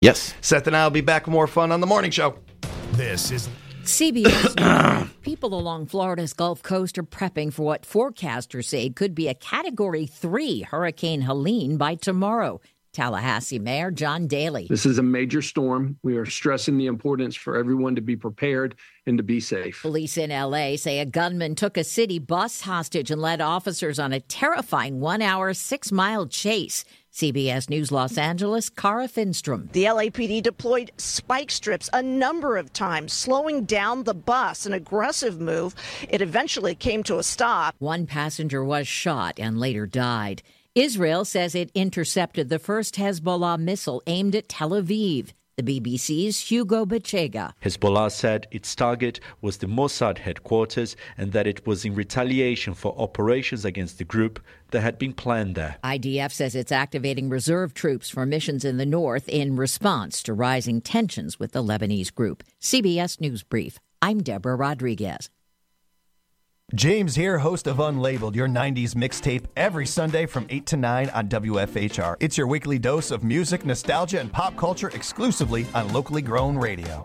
Yes. Seth and I will be back with more fun on the morning show. This is CBS News. People along Florida's Gulf Coast are prepping for what forecasters say could be a Category 3 Hurricane Helene by tomorrow. Tallahassee Mayor John Daly. This is a major storm. We are stressing the importance for everyone to be prepared and to be safe. Police in L.A. say a gunman took a city bus hostage and led officers on a terrifying 1-hour, 6-mile chase. CBS News Los Angeles, Cara Finstrom. The LAPD deployed spike strips a number of times, slowing down the bus, an aggressive move. It eventually came to a stop. One passenger was shot and later died. Israel says it intercepted the first Hezbollah missile aimed at Tel Aviv. The BBC's Hugo Bachega. Hezbollah said its target was the Mossad headquarters and that it was in retaliation for operations against the group that had been planned there. IDF says it's activating reserve troops for missions in the north in response to rising tensions with the Lebanese group. CBS News Brief. I'm Deborah Rodriguez. James here, host of Unlabeled, your 90s mixtape, every Sunday from 8 to 9 on WFHR. It's your weekly dose of music, nostalgia, and pop culture exclusively on locally grown radio.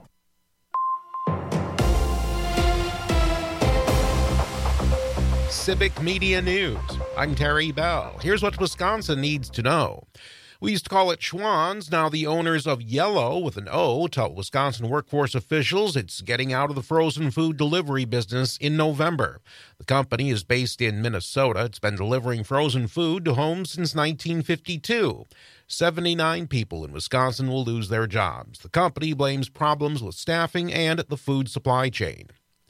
Civic Media News. I'm Terry Bell. Here's what Wisconsin needs to know. We used to call it Schwann's. Now the owners of Yellow, with an O, tell Wisconsin workforce officials it's getting out of the frozen food delivery business in November. The company is based in Minnesota. It's been delivering frozen food to homes since 1952. 79 people in Wisconsin will lose their jobs. The company blames problems with staffing and the food supply chain.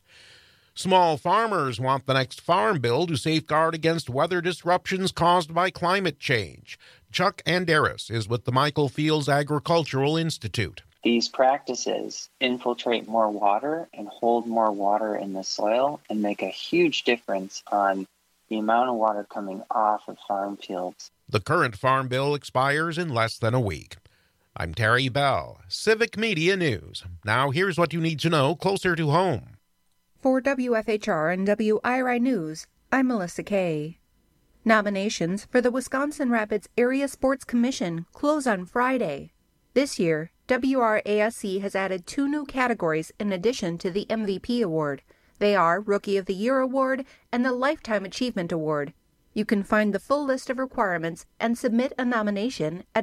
Small farmers want the next farm bill to safeguard against weather disruptions caused by climate change. Chuck Anderis is with the Michael Fields Agricultural Institute. These practices infiltrate more water and hold more water in the soil and make a huge difference on the amount of water coming off of farm fields. The current farm bill expires in less than a week. I'm Terry Bell, Civic Media News. Now here's what you need to know closer to home. For WFHR and WIRI News, I'm Melissa Kay. Nominations for the Wisconsin Rapids Area Sports Commission close on Friday. This year, WRASC has added 2 new categories in addition to the MVP award. They are Rookie of the Year Award and the Lifetime Achievement Award. You can find the full list of requirements and submit a nomination at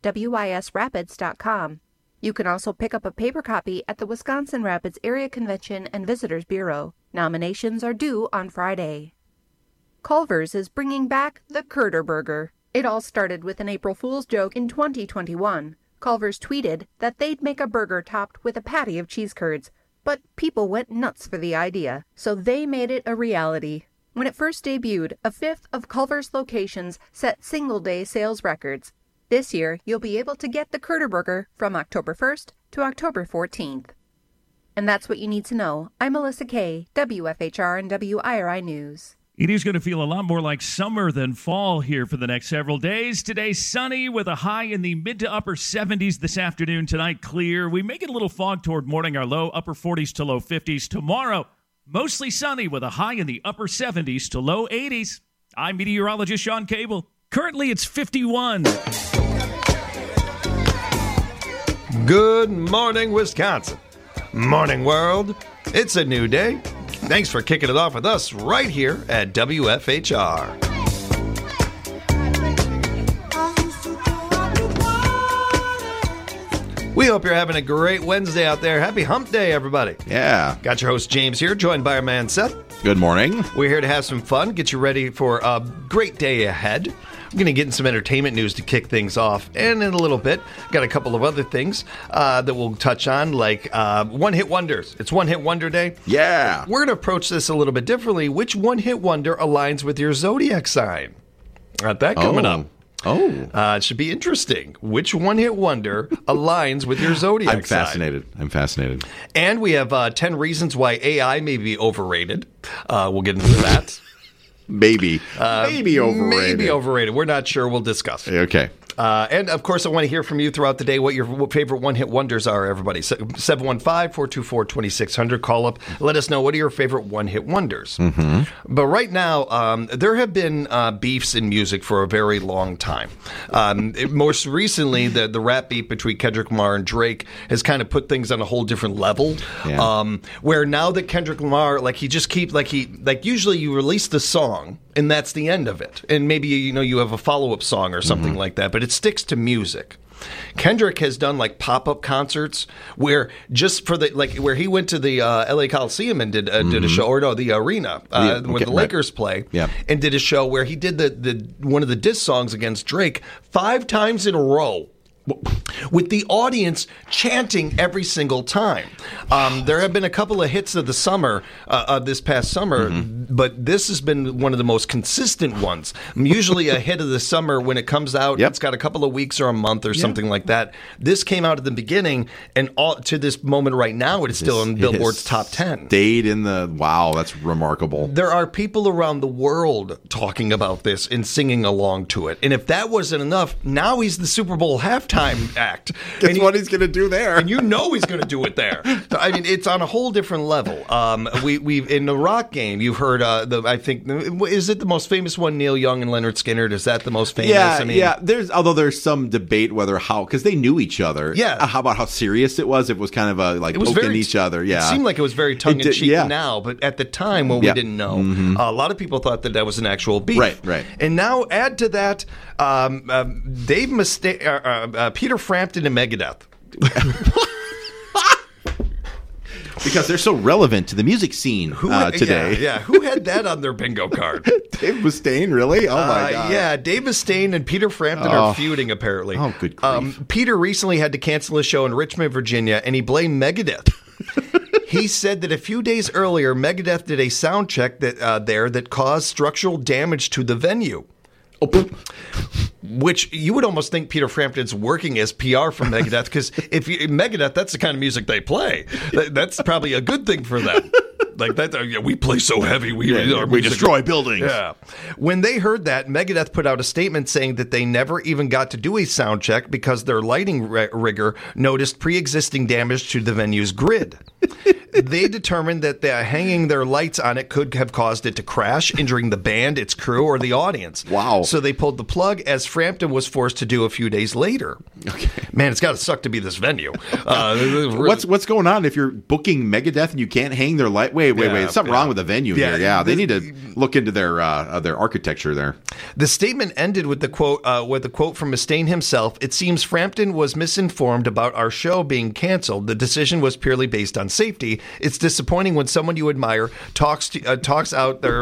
visitwisrapids.com. You can also pick up a paper copy at the Wisconsin Rapids Area Convention and Visitors Bureau. Nominations are due on Friday. Culver's is bringing back the Curder Burger. It all started with an April Fool's joke in 2021. Culver's tweeted that they'd make a burger topped with a patty of cheese curds, but people went nuts for the idea, so they made it a reality. When it first debuted, a fifth of Culver's locations set single-day sales records. This year, you'll be able to get the Curder Burger from October 1st to October 14th. And that's what you need to know. I'm Melissa Kay, WFHR and WIRI News. It is going to feel a lot more like summer than fall here for the next several days. Today, sunny with a high in the mid to upper 70s this afternoon. Tonight, clear. We may get a little fog toward morning, our low upper 40s to low 50s. Tomorrow, mostly sunny with a high in the upper 70s to low 80s. I'm meteorologist Sean Cable. Currently, it's 51. Good morning, Wisconsin. Morning, world. It's a new day. Thanks for kicking it off with us right here at WFHR. We hope you're having a great Wednesday out there. Happy hump day, everybody. Yeah. Got your host, James, here, joined by our man, Seth. Good morning. We're here to have some fun, get you ready for a great day ahead. I'm going to get in some entertainment news to kick things off, and in a little bit, got a couple of other things that we'll touch on, like one-hit wonders. It's One-Hit Wonder Day. Yeah. We're going to approach this a little bit differently. Which one-hit wonder aligns with your zodiac sign? Got that coming up. It should be interesting. Which one-hit wonder aligns with your zodiac sign? I'm fascinated. And we have 10 reasons why AI may be overrated. We'll get into that. Maybe overrated. Maybe overrated. We're not sure. We'll discuss. Okay. And, of course, I want to hear from you throughout the day what your favorite one-hit wonders are, everybody. 715-424-2600. Call up. Let us know what are your favorite one-hit wonders. Mm-hmm. But right now, there have been beefs in music for a very long time. Most recently, the rap beef between Kendrick Lamar and Drake has kind of put things on a whole different level. Yeah. Where now that Kendrick Lamar, usually you release the song and that's the end of it. And maybe, you have a follow-up song or something like that, but it sticks to music. Kendrick has done like pop-up concerts where just for where he went to the LA Coliseum and did a show, or no, the arena when the Lakers play, and did a show where he did the one of the diss songs against Drake 5 times in a row, with the audience chanting every single time. There have been a couple of hits of the summer, this past summer, but this has been one of the most consistent ones. Usually a hit of the summer, when it comes out, it's got a couple of weeks or a month or something like that. This came out at the beginning, and to this moment right now, it is still in Billboard's top 10. Stayed in wow, that's remarkable. There are people around the world talking about this and singing along to it. And if that wasn't enough, now he's the Super Bowl halftime act. Guess what he's going to do there? And he's going to do it there. I mean, it's on a whole different level. We've in the rock game, you've heard, I think, is it the most famous one, Neil Young and Leonard Skinner? Is that the most famous? Yeah, Although there's some debate because they knew each other. Yeah. How about how serious it was? It was kind of poking each other. Yeah. It seemed like it was very tongue-in-cheek now, but at the time when we didn't know, a lot of people thought that was an actual beef. Right. And now add to that, Peter Frampton and Megadeth. Because they're so relevant to the music scene today. Yeah, who had that on their bingo card? Dave Mustaine, really? Oh, my God. Yeah, Dave Mustaine and Peter Frampton are feuding, apparently. Oh, good grief. Peter recently had to cancel a show in Richmond, Virginia, and he blamed Megadeth. He said that a few days earlier, Megadeth did a sound check that caused structural damage to the venue. Which you would almost think Peter Frampton's working as PR for Megadeth, because Megadeth, that's the kind of music they play. That's probably a good thing for them. Like that, we play so heavy, we destroy buildings. Yeah. When they heard that, Megadeth put out a statement saying that they never even got to do a sound check because their lighting rigger noticed pre-existing damage to the venue's grid. They determined that hanging their lights on it could have caused it to crash, injuring the band, its crew, or the audience. Wow. So they pulled the plug, as Frampton was forced to do a few days later. Okay. Man, it's got to suck to be this venue. What's going on if you're booking Megadeth and you can't hang their light? Wait. Something wrong with the venue here. Yeah, they need to look into their architecture there. The statement ended with the quote from Mustaine himself. It seems Frampton was misinformed about our show being canceled. The decision was purely based on safety. It's disappointing when someone you admire talks out their,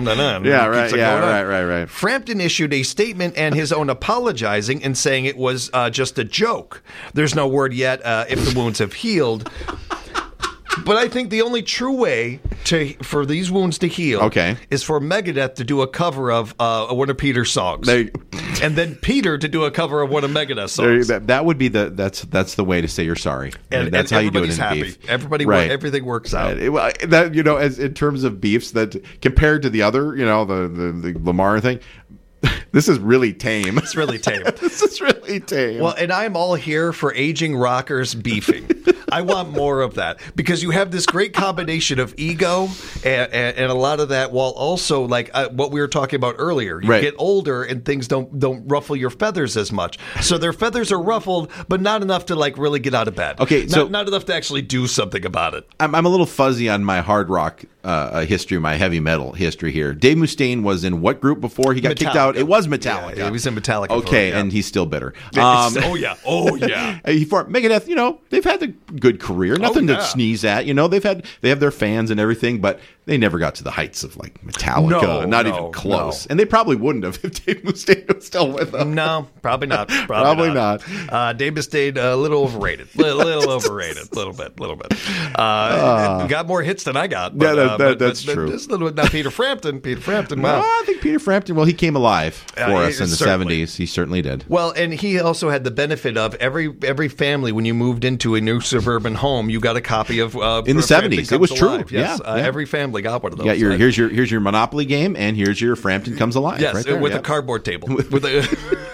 right. Frampton issued a statement and his own apologizing and saying it was just a joke. There's no word yet if the wounds have healed. But I think the only true way for these wounds to heal is for Megadeth to do a cover of one of Peter's songs. And then Peter to do a cover of one of Megadeth's songs. That would be that's the way to say you're sorry. And that's how you do it in happy. beef. Everything works out. As in terms of beefs, that compared to the other, the Lamar thing, this is really tame. It's really tame. This is really tame. Well, and I'm all here for aging rockers beefing. I want more of that, because you have this great combination of ego and a lot of that, while also like what we were talking about earlier. You get older and things don't ruffle your feathers as much. So their feathers are ruffled, but not enough to like really get out of bed. Okay, so not enough to actually do something about it. I'm a little fuzzy on my hard rock history, my heavy metal history here. Dave Mustaine was in what group before he got kicked out? It was Metallica. Yeah, he was in Metallica. Okay, and he's still bitter. Oh yeah. He formed Megadeth. They've had a good career, nothing to sneeze at. They have their fans and everything, but they never got to the heights of like Metallica. Not even close. And they probably wouldn't have if Dave Mustaine was still with them. No, probably not. Probably not. Dave Mustaine a little overrated. Little overrated. Little bit. Got more hits than I got. But, that's true. Now Peter Frampton. Well, I think Peter Frampton. Well, he came alive for us in the 70s. He certainly did. Well, and he also had the benefit of every family, when you moved into a new suburban home, you got a copy of in the 70s. It was true. Yes, yeah. Every family got one of those. Yeah, here's your Monopoly game, and here's your Frampton Comes Alive. Yes, right there. with a cardboard table.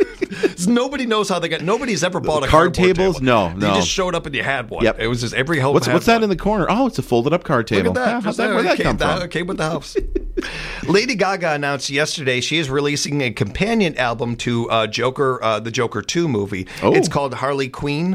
Nobody knows how they got. Nobody's ever bought a card tables. Table. No. You just showed up and you had one. Yep. It was just every home. What's that in the corner? Oh, it's a folded up card table. Look at that. Where'd that come from? That came with the house. Lady Gaga announced yesterday she is releasing a companion album to Joker, the Joker 2 movie. Oh. It's called Harley Quinn,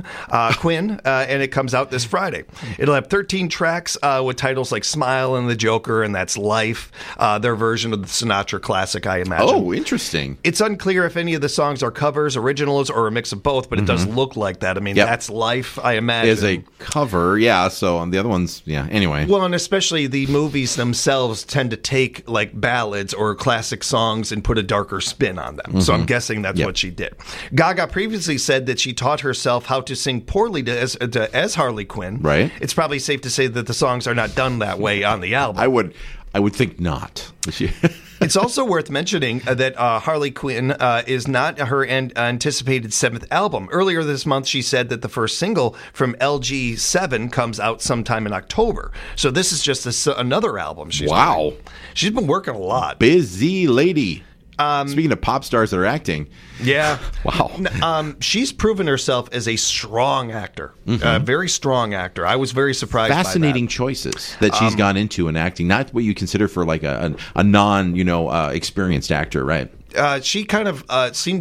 and it comes out this Friday. It'll have 13 tracks with titles like Smile and the Joker and That's Life, their version of the Sinatra classic, I imagine. Oh, interesting. It's unclear if any of the songs are covers, originals, or a mix of both, but it does look like that. I mean, That's Life, I imagine. Is a cover, yeah, so on the other ones, yeah, anyway. Well, and especially the movies themselves tend to take like ballads or classic songs and put a darker spin on them. So I'm guessing that's what she did. Gaga previously said that she taught herself how to sing poorly as Harley Quinn. Right. It's probably safe to say that the songs are not done that way on the album. I would think not. It's also worth mentioning that Harley Quinn is not her anticipated 7th album. Earlier this month, she said that the first single from LG7 comes out sometime in October. So this is just another album. Wow. She's been working a lot. Busy lady. Speaking of pop stars that are acting. Yeah. Wow. She's proven herself as a strong actor, a very strong actor. I was very surprised Fascinating by that. choices that she's gone into in acting, not what you consider for like a non, experienced actor, right? She kind of seemed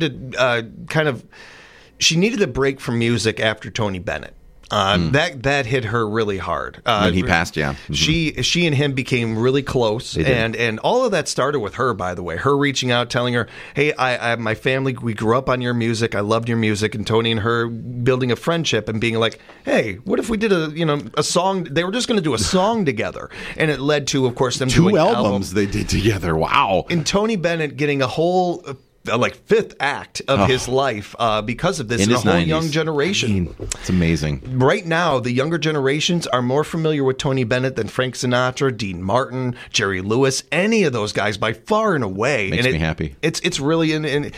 to she needed a break from music after Tony Bennett. That hit her really hard. When he passed, yeah. She and him became really close, and all of that started with her. By the way, her reaching out, telling her, "Hey, I my family, we grew up on your music. I loved your music." And Tony and her building a friendship and being like, "Hey, what if we did a song?" They were just going to do a song together, and it led to, of course, them doing 2 albums they did together. Wow! And Tony Bennett getting a whole. Fifth act of his life because of this in a whole 90s. young generation. I mean, it's amazing. Right now, the younger generations are more familiar with Tony Bennett than Frank Sinatra, Dean Martin, Jerry Lewis, any of those guys by far and away. Makes me happy. It's really in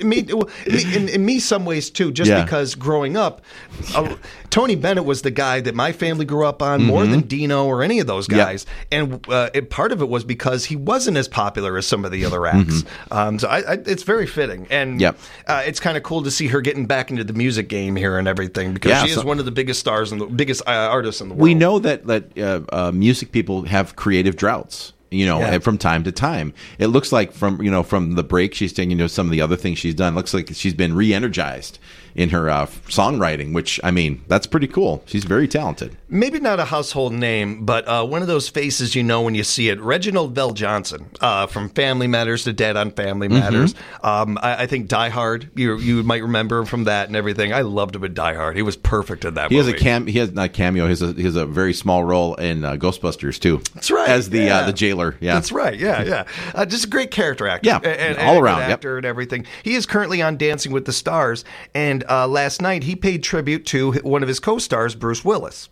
me some ways too. Just because growing up, Tony Bennett was the guy that my family grew up on more than Dino or any of those guys, and part of it was because he wasn't as popular as some of the other acts. So it's very fitting, and it's kind of cool to see her getting back into the music game here and everything because she is one of the biggest stars and the biggest artists in the world. We know that music people have creative droughts. From time to time. It looks like from the break she's taking, some of the other things she's done, looks like she's been re-energized in her songwriting, which, I mean, that's pretty cool. She's very talented. Maybe not a household name, but one of those faces when you see it. Reginald VelJohnson from Family Matters to Dead on Family Matters. I think Die Hard, you might remember from that and everything. I loved him in Die Hard. He was perfect in that movie. He has not cameo. He has a very small role in Ghostbusters too. That's right. As the jailer. Yeah, that's right. Yeah. Just a great character actor. Yeah, and all around actor and everything. He is currently on Dancing with the Stars, and last night he paid tribute to one of his co-stars, Bruce Willis.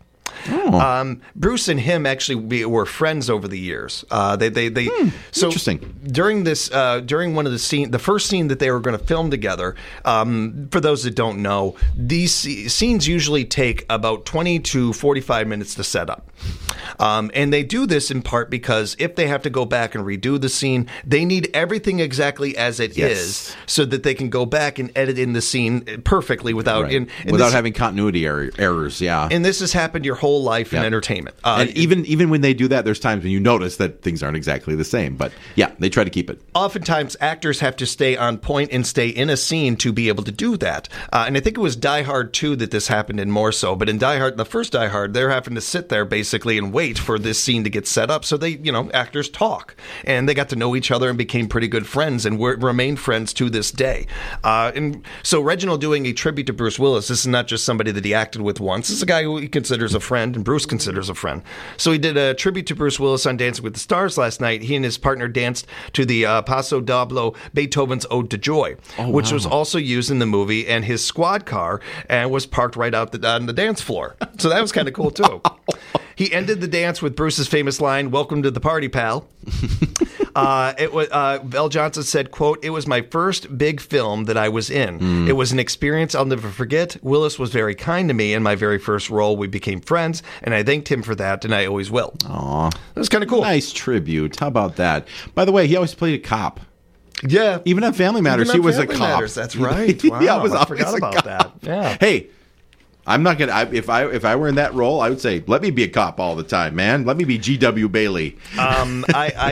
Bruce and him actually were friends over the years. So interesting. During one of the first scene that they were going to film together. For those that don't know, these scenes usually take about 20 to 45 minutes to set up. And they do this in part because if they have to go back and redo the scene, they need everything exactly as it is, so that they can go back and edit in the scene perfectly without having continuity errors. Yeah, and this has happened your whole life in entertainment. And even when they do that, there's times when you notice that things aren't exactly the same. But yeah, they try to keep it. Oftentimes, actors have to stay on point and stay in a scene to be able to do that. And I think it was Die Hard 2 that this happened in more so. But in the first Die Hard, they're having to sit there basically and wait for this scene to get set up. So they, actors talk. And they got to know each other and became pretty good friends and remain friends to this day. And so Reginald doing a tribute to Bruce Willis, this is not just somebody that he acted with once. This is a guy who he considers a friend and Bruce considers a friend. So he did a tribute to Bruce Willis on Dancing with the Stars last night. He and his partner danced to the Paso Doble, Beethoven's Ode to Joy, which was also used in the movie, and his squad car was parked right out on the dance floor. So that was kind of cool, too. He ended the dance with Bruce's famous line, "Welcome to the party, pal." VelJohnson said, quote, "It was my first big film that I was in. It was an experience I'll never forget. Willis was very kind to me in my very first role. We became friends, and I thanked him for that, and I always will." Aw. That was kind of cool. Nice tribute. How about that? By the way, he always played a cop. Yeah. Even on Family Matters, he was a cop. Matters, that's right. Wow, yeah, I forgot about that. Yeah. Hey, I'm not gonna. If I were in that role, I would say, let me be a cop all the time, man. Let me be G.W. Bailey. I'm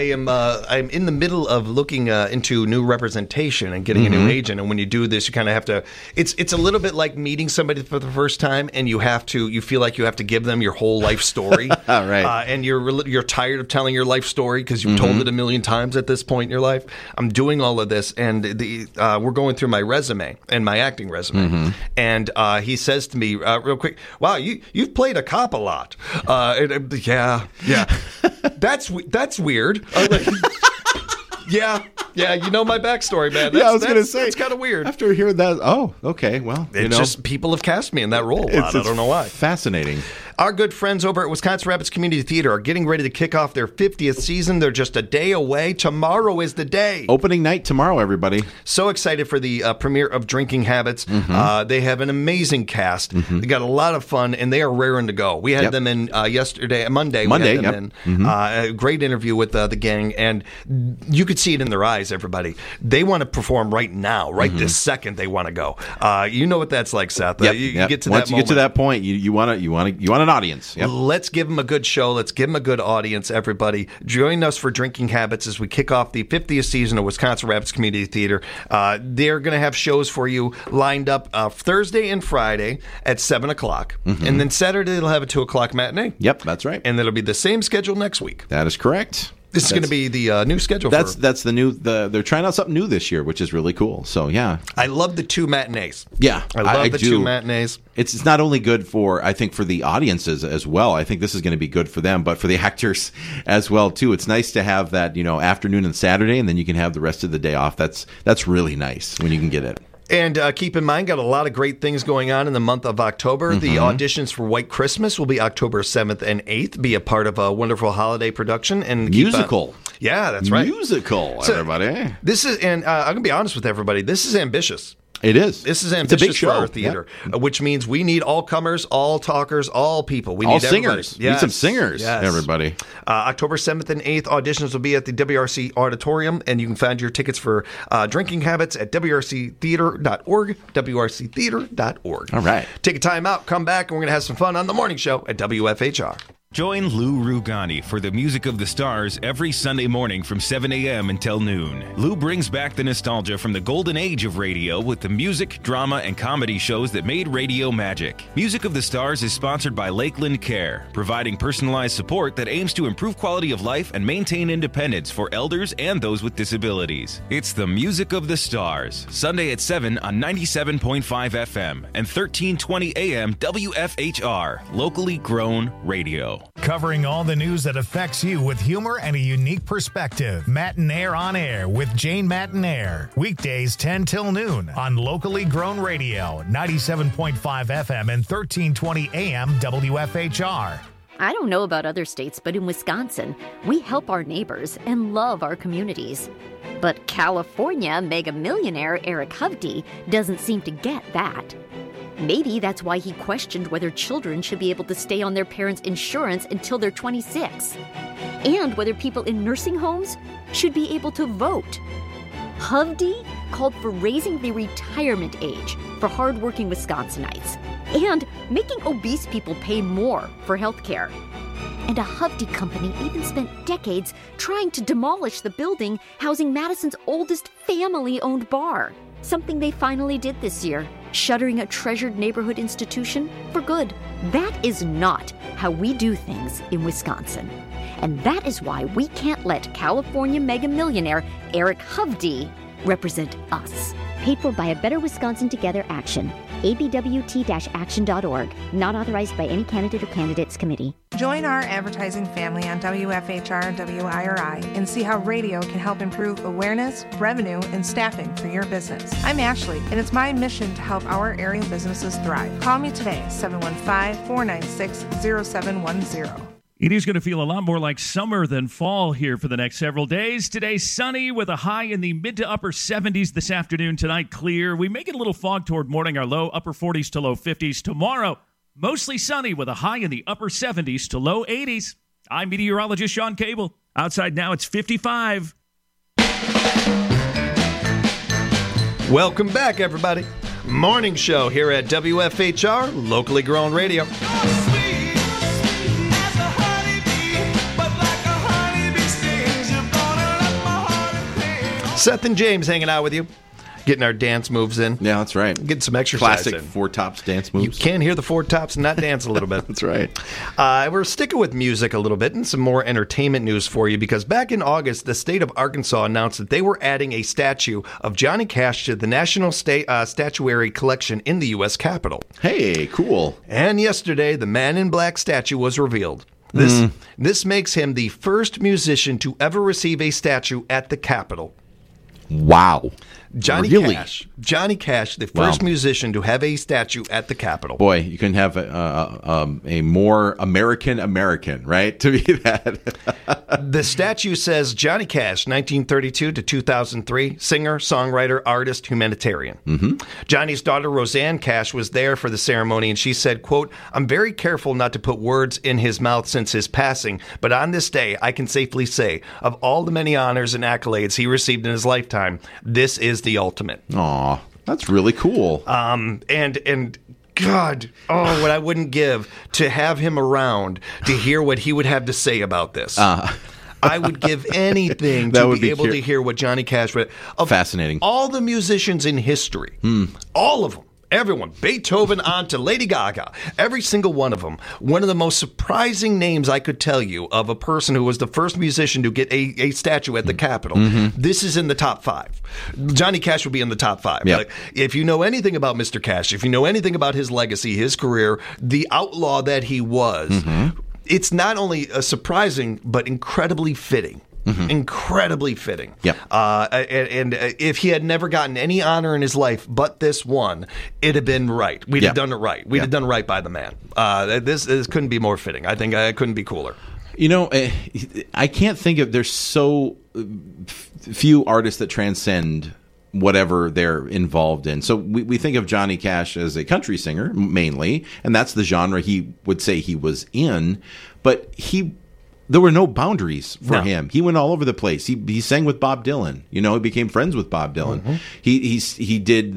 in the middle of looking into new representation and getting a new agent. And when you do this, you kind of have to. It's a little bit like meeting somebody for the first time, and you feel like you have to give them your whole life story. Right. And you're tired of telling your life story because you've told it a million times at this point in your life. I'm doing all of this, and we're going through my resume and my acting resume, and he says to me. Real quick, wow, you've played a cop a lot. Yeah. That's weird. Yeah, you know my backstory, man. I was going to say. It's kind of weird. After hearing that, okay, well. It's just people have cast me in that role a lot. I don't know why. Fascinating. Our good friends over at Wisconsin Rapids Community Theater are getting ready to kick off their 50th season. They're just a day away. Tomorrow is the day. Opening night tomorrow, everybody. So excited for the premiere of Drinking Habits. They have an amazing cast. They got a lot of fun, and they are raring to go. We had them in Monday. We had them in. A great interview with the gang, and you could see it in their eyes, everybody. They want to perform right now, right this second they want to go. You know what that's like, Seth. You get to Once you get to that point, you want an audience. Let's give them a good show. Let's give them a good audience, everybody. Join us for Drinking Habits as we kick off the 50th season of Wisconsin Rapids Community Theater. They're going to have shows for you lined up Thursday and Friday at 7 o'clock. And then Saturday they'll have a 2 o'clock matinee. Yep, that's right. And it'll be the same schedule next week. That is correct. This is going to be the new schedule. That's the new. They're trying out something new this year, which is really cool. So yeah, I love the 2 matinees. Yeah, I love the 2 matinees. It's not only good for the audiences as well. I think this is going to be good for them, but for the actors as well too. It's nice to have that afternoon and Saturday, and then you can have the rest of the day off. That's really nice when you can get it. And keep in mind, got a lot of great things going on in the month of October. The auditions for White Christmas will be October 7th and 8th. Be a part of a wonderful holiday production. And musical. Yeah, that's right. Musical, everybody. This is, and I'm going to be honest with everybody, this is ambitious. It is. This is ambitious for our theater, which means we need all comers, all talkers, all people. We need all singers. Yes. We need some singers, everybody. October 7th and 8th, auditions will be at the WRC Auditorium, and you can find your tickets for Drinking Habits at WRCtheater.org, WRCtheater.org. All right. Take a time out, come back, and we're going to have some fun on the morning show at WFHR. Join Lou Rugani for the Music of the Stars every Sunday morning from 7 a.m. until noon. Lou brings back the nostalgia from the golden age of radio with the music, drama, and comedy shows that made radio magic. Music of the Stars is sponsored by Lakeland Care, providing personalized support that aims to improve quality of life and maintain independence for elders and those with disabilities. It's the Music of the Stars, Sunday at 7 on 97.5 FM and 1320 AM WFHR, locally grown radio. Covering all the news that affects you with humor and a unique perspective. Matinaire on Air with Jane Matinaire. Weekdays 10 till noon on locally grown radio, 97.5 FM and 1320 AM WFHR. I don't know about other states, but in Wisconsin, we help our neighbors and love our communities. But California mega millionaire Eric Hovde doesn't seem to get that. Maybe that's why he questioned whether children should be able to stay on their parents' insurance until they're 26, and whether people in nursing homes should be able to vote. Hovde called for raising the retirement age for hardworking Wisconsinites and making obese people pay more for health care. And a Hovde company even spent decades trying to demolish the building housing Madison's oldest family-owned bar. Something they finally did this year, shuttering a treasured neighborhood institution for good. That is not how we do things in Wisconsin. And that is why we can't let California mega millionaire Eric Hovde represent us. Paid for by a Better Wisconsin Together Action. abwt-action.org. Not authorized by any candidate or candidates committee. Join our advertising family on WFHR and WIRI and see how radio can help improve awareness, revenue, and staffing for your business. I'm Ashley, and it's my mission to help our area businesses thrive. Call me today, 715-496-0710. It is going to feel a lot more like summer than fall here for the next several days. Today, sunny with a high in the mid to upper 70s this afternoon. Tonight, clear. We may get a little fog toward morning, our low upper 40s to low 50s. Tomorrow, mostly sunny with a high in the upper 70s to low 80s. I'm meteorologist Sean Cable. Outside now, it's 55. Welcome back, everybody. Morning show here at WFHR, locally grown radio. Seth and James hanging out with you, getting our dance moves in. Yeah, that's right. Getting some exercise Classic in. Four Tops dance moves. You can't hear the Four Tops and not dance a little bit. That's right. We're sticking with music a little bit and some more entertainment news for you because back in August, the state of Arkansas announced that they were adding a statue of Johnny Cash to the National Statuary Collection in the U.S. Capitol. Hey, cool. And yesterday, the Man in Black statue was revealed. This makes him the first musician to ever receive a statue at the Capitol. Wow. Johnny Cash, the first musician to have a statue at the Capitol. Boy, you couldn't have a more American, right? To be that. The statue says Johnny Cash, 1932 to 2003, singer, songwriter, artist, humanitarian. Mm-hmm. Johnny's daughter, Roseanne Cash, was there for the ceremony, and she said, quote, "I'm very careful not to put words in his mouth since his passing, but on this day, I can safely say, of all the many honors and accolades he received in his lifetime, this is the ultimate." Aw, that's really cool. And God, what I wouldn't give to have him around to hear what he would have to say about this. I would give anything to be able to hear what Johnny Cash would. Fascinating. All the musicians in history, all of them. Everyone, Beethoven on to Lady Gaga, every single one of them. One of the most surprising names I could tell you of a person who was the first musician to get a statue at the Capitol. This is in the top 5. Johnny Cash would be in the top 5. Yep. Like, if you know anything about Mr. Cash, if you know anything about his legacy, his career, the outlaw that he was, it's not only surprising, but incredibly fitting. Incredibly fitting. Yep. And if he had never gotten any honor in his life but this one, it'd have been right. We'd have done it right. We'd have done right by the man. This couldn't be more fitting. I think it couldn't be cooler. You know, I can't think of, there's so few artists that transcend whatever they're involved in. So we think of Johnny Cash as a country singer mainly, and that's the genre he would say he was in, but there were no boundaries for him. He went all over the place. He sang with Bob Dylan. You know, he became friends with Bob Dylan. He did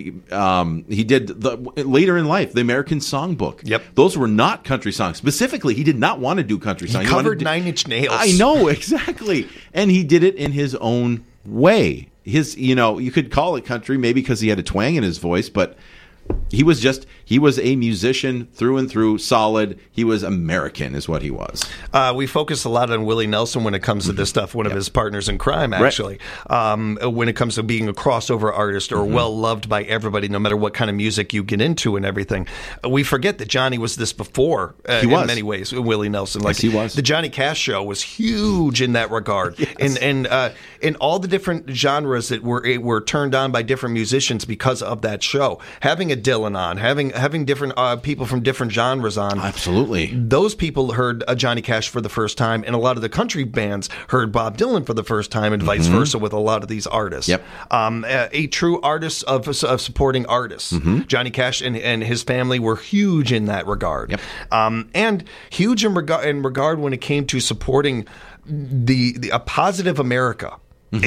later in life the American Songbook. Yep, those were not country songs. Specifically, he did not want to do country songs. He covered Nine Inch Nails. I know exactly, and he did it in his own way. You could call it country maybe because he had a twang in his voice, but he was a musician through and through, solid. He was American is what he was. We focus a lot on Willie Nelson when it comes to this stuff, one of his partners in crime, actually. Right. When it comes to being a crossover artist or well-loved by everybody, no matter what kind of music you get into and everything. We forget that Johnny was this before in many ways, Willie Nelson. Yes, he was. The Johnny Cash show was huge in that regard. Yes. And in all the different genres that were turned on by different musicians because of that show. Having a Dylan on, having different people from different genres on. Absolutely. Those people heard Johnny Cash for the first time, and a lot of the country bands heard Bob Dylan for the first time, and vice versa with a lot of these artists. Yep. A true artist of supporting artists. Johnny Cash and his family were huge in that regard. Yep. And huge in regard when it came to supporting a positive America.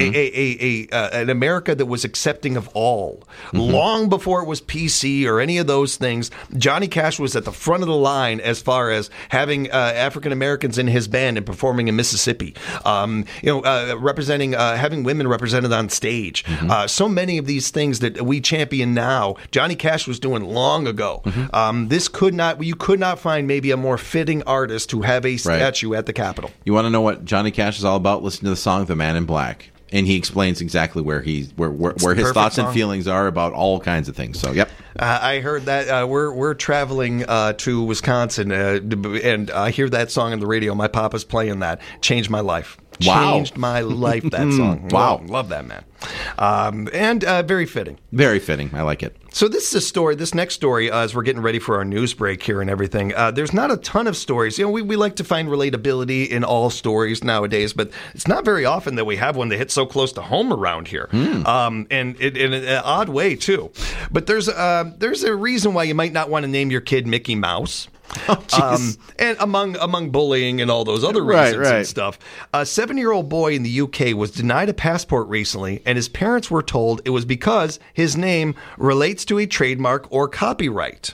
An America that was accepting of all. Long before it was PC or any of those things, Johnny Cash was at the front of the line as far as having African Americans in his band and performing in Mississippi. Representing, having women represented on stage. So many of these things that we champion now, Johnny Cash was doing long ago. You could not find maybe a more fitting artist to have a statue at the Capitol. You want to know what Johnny Cash is all about? Listen to the song "The Man in Black." And he explains exactly where his thoughts and feelings are about all kinds of things. So, yep. I heard that we're traveling to Wisconsin, and I hear that song on the radio. My papa's playing that. Changed my life. Wow. Changed my life, that song. Wow. Love that man. And very fitting. Very fitting. I like it. So this next story, as we're getting ready for our news break here and everything, there's not a ton of stories. You know, we like to find relatability in all stories nowadays, but it's not very often that we have one that hits so close to home around here. And in an odd way, too. But there's a reason why you might not want to name your kid Mickey Mouse. And among bullying and all those other reasons and stuff. A 7-year-old boy in the UK was denied a passport recently, and his parents were told it was because his name relates to a trademark or copyright.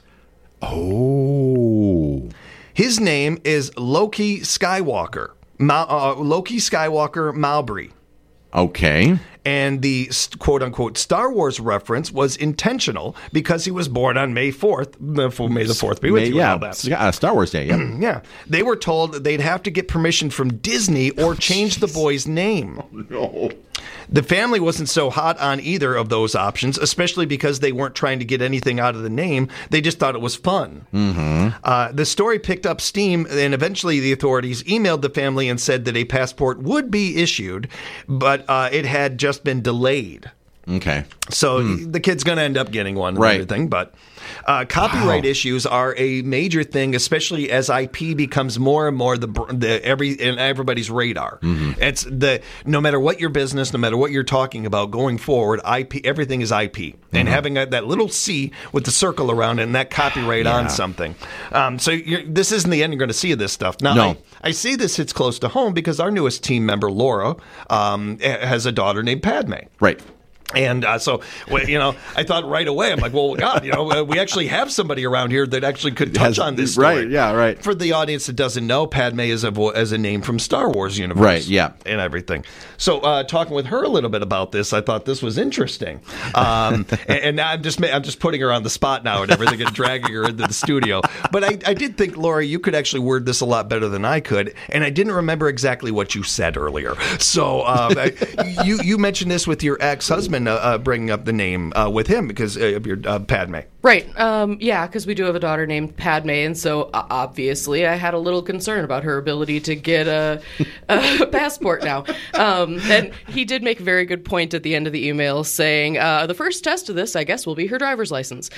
Oh. His name is Loki Skywalker. Loki Skywalker Mowbray. Okay. And the quote-unquote Star Wars reference was intentional because he was born on May 4th. May the 4th be with you. Yeah, and all that. Star Wars Day, yeah. Yeah. They were told they'd have to get permission from Disney or change the boy's name. Oh, no. The family wasn't so hot on either of those options, especially because they weren't trying to get anything out of the name. They just thought it was fun. Mm-hmm. The story picked up steam, and eventually the authorities emailed the family and said that a passport would be issued, but it had just been delayed. Okay. So the kid's going to end up getting one and everything, but copyright issues are a major thing, especially as IP becomes more and more in everybody's radar. Mm-hmm. It's no matter what your business, no matter what you're talking about going forward, IP, everything is IP, and having that little C with the circle around it and that copyright on something. So this isn't the end you're going to see of this stuff. Now, no. I see this hits close to home because our newest team member, Laura, has a daughter named Padme. Right. And so, I thought right away, I'm like, well, God, we actually have somebody around here that actually could touch on this story. Right, yeah, right. For the audience that doesn't know, Padme is a name from Star Wars universe. Right, yeah. And everything. So talking with her a little bit about this, I thought this was interesting. And now I'm just putting her on the spot now and everything and dragging her into the studio. But I did think, Laura, you could actually word this a lot better than I could. And I didn't remember exactly what you said earlier. So you mentioned this with your ex-husband. Bringing up the name with him because of your Padme. Right. Yeah, because we do have a daughter named Padme, and so obviously I had a little concern about her ability to get a passport now. And he did make a very good point at the end of the email saying, the first test of this, I guess, will be her driver's license.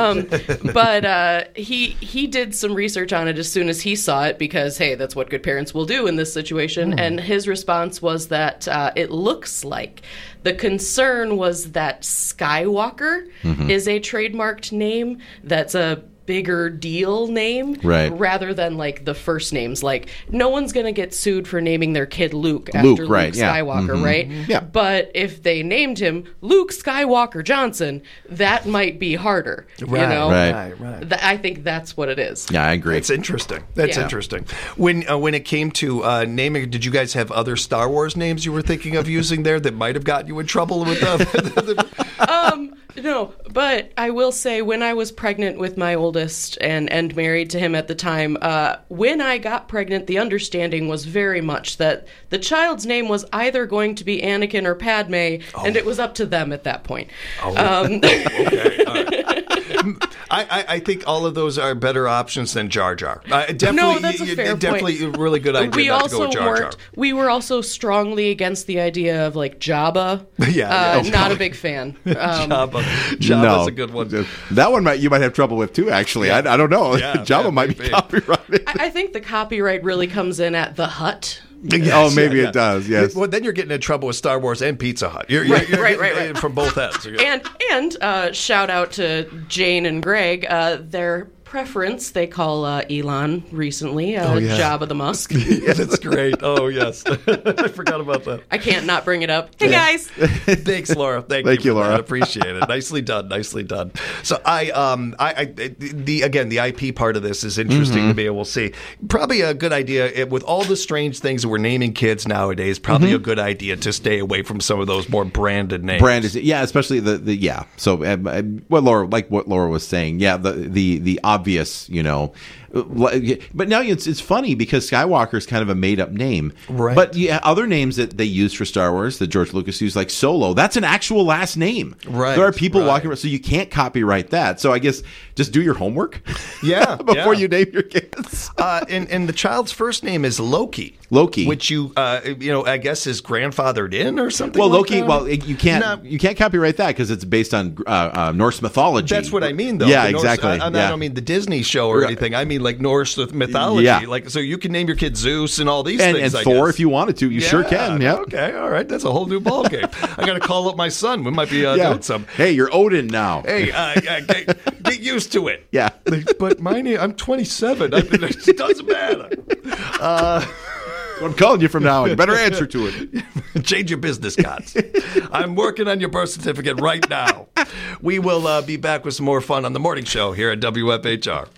But he did some research on it as soon as he saw it because, hey, that's what good parents will do in this situation. And his response was that it looks like the concern was that Skywalker is a trademarked name that's a bigger deal name rather than like the first names. Like no one's going to get sued for naming their kid Luke after Luke Skywalker, right? Yeah. But if they named him Luke Skywalker Johnson, that might be harder. Right, you know? Right. I think that's what it is. Yeah, I agree. That's interesting. Interesting. When it came to naming, did you guys have other Star Wars names you were thinking of using there that might have gotten you in trouble with them? No, but I will say when I was pregnant with my oldest and married to him at the time, when I got pregnant, the understanding was very much that the child's name was either going to be Anakin or Padme, and it was up to them at that point. Okay. All right. I think all of those are better options than Jar Jar. No, that's a fair definitely point. A really good idea not to go with Jar Jar. We were also strongly against the idea of like Jabba. Not a big fan. Jabba's a good one. That one you might have trouble with too, actually. Yeah. I don't know. Yeah, Jabba might be copyrighted. I think the copyright really comes in at the Hutt. Yes, maybe it does. Yes. Well, then you're getting in trouble with Star Wars and Pizza Hut. You're right. From both ends. And shout out to Jane and Greg. Their preference they call Elon recently. Jabba the Musk. Yeah, that's great. Oh yes, I forgot about that. I can't not bring it up. Hey guys. Thanks, Laura. Thank you, Laura. I appreciate it. Nicely done. So the IP part of this is interesting to be able to see. Probably a good idea with all the strange things that we're naming kids nowadays. Probably a good idea to stay away from some of those more branded names. Especially the. So what Laura was saying. Yeah, the obvious, but now it's funny because Skywalker is kind of a made-up name, right? But other names that they use for Star Wars that George Lucas used, like Solo, that's an actual last name, right? There are people walking around, so you can't copyright that. So I guess just do your homework, before you name your kids. And the child's first name is Loki, which I guess is grandfathered in or something. Well, like Loki, that? you can't copyright that because it's based on Norse mythology. That's what I mean, though. Yeah, exactly. I don't mean the Disney show or anything. I mean like Norse mythology. Yeah. Like, so you can name your kid Zeus and all these and, things. And Thor, if you wanted to, you sure can. Yeah. Okay. All right. That's a whole new ballgame. I got to call up my son. We might be doing some. Hey, you're Odin now. Hey, get used to it. Yeah. But my name, I'm 27. It doesn't matter. I'm calling you from now on. You better answer to it. Change your business cards. I'm working on your birth certificate right now. We will be back with some more fun on the morning show here at WFHR.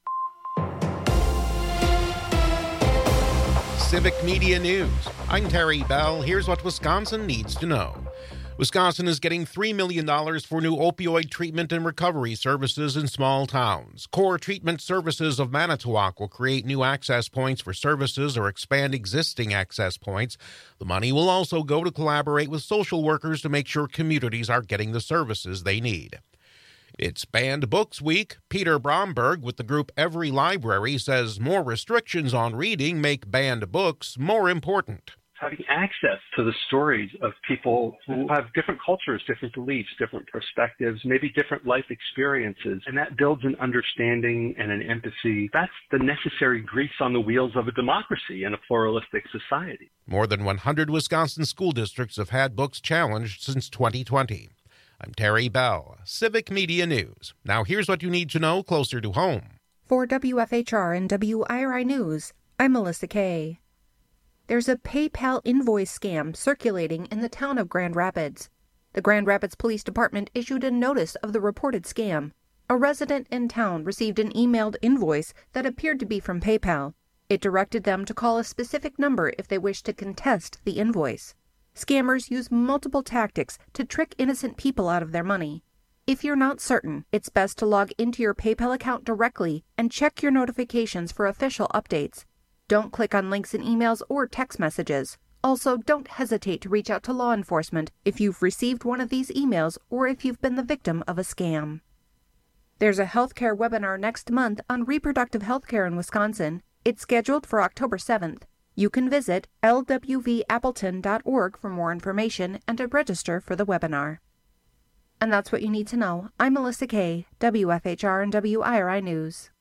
Civic Media News. I'm Terry Bell. Here's what Wisconsin needs to know. Wisconsin is getting $3 million for new opioid treatment and recovery services in small towns. Core Treatment Services of Manitowoc will create new access points for services or expand existing access points. The money will also go to collaborate with social workers to make sure communities are getting the services they need. It's Banned Books Week. Peter Bromberg with the group Every Library says more restrictions on reading make banned books more important. Having access to the stories of people who have different cultures, different beliefs, different perspectives, maybe different life experiences, and that builds an understanding and an empathy. That's the necessary grease on the wheels of a democracy and a pluralistic society. More than 100 Wisconsin school districts have had books challenged since 2020. I'm Terry Bell, Civic Media News. Now here's what you need to know closer to home. For WFHR and WIRI News, I'm Melissa Kay. There's a PayPal invoice scam circulating in the town of Grand Rapids. The Grand Rapids Police Department issued a notice of the reported scam. A resident in town received an emailed invoice that appeared to be from PayPal. It directed them to call a specific number if they wished to contest the invoice. Scammers use multiple tactics to trick innocent people out of their money. If you're not certain, it's best to log into your PayPal account directly and check your notifications for official updates. Don't click on links in emails or text messages. Also, don't hesitate to reach out to law enforcement if you've received one of these emails or if you've been the victim of a scam. There's a healthcare webinar next month on reproductive healthcare in Wisconsin. It's scheduled for October 7th. You can visit lwvappleton.org for more information and to register for the webinar. And that's what you need to know. I'm Melissa Kay, WFHR and WIRI News.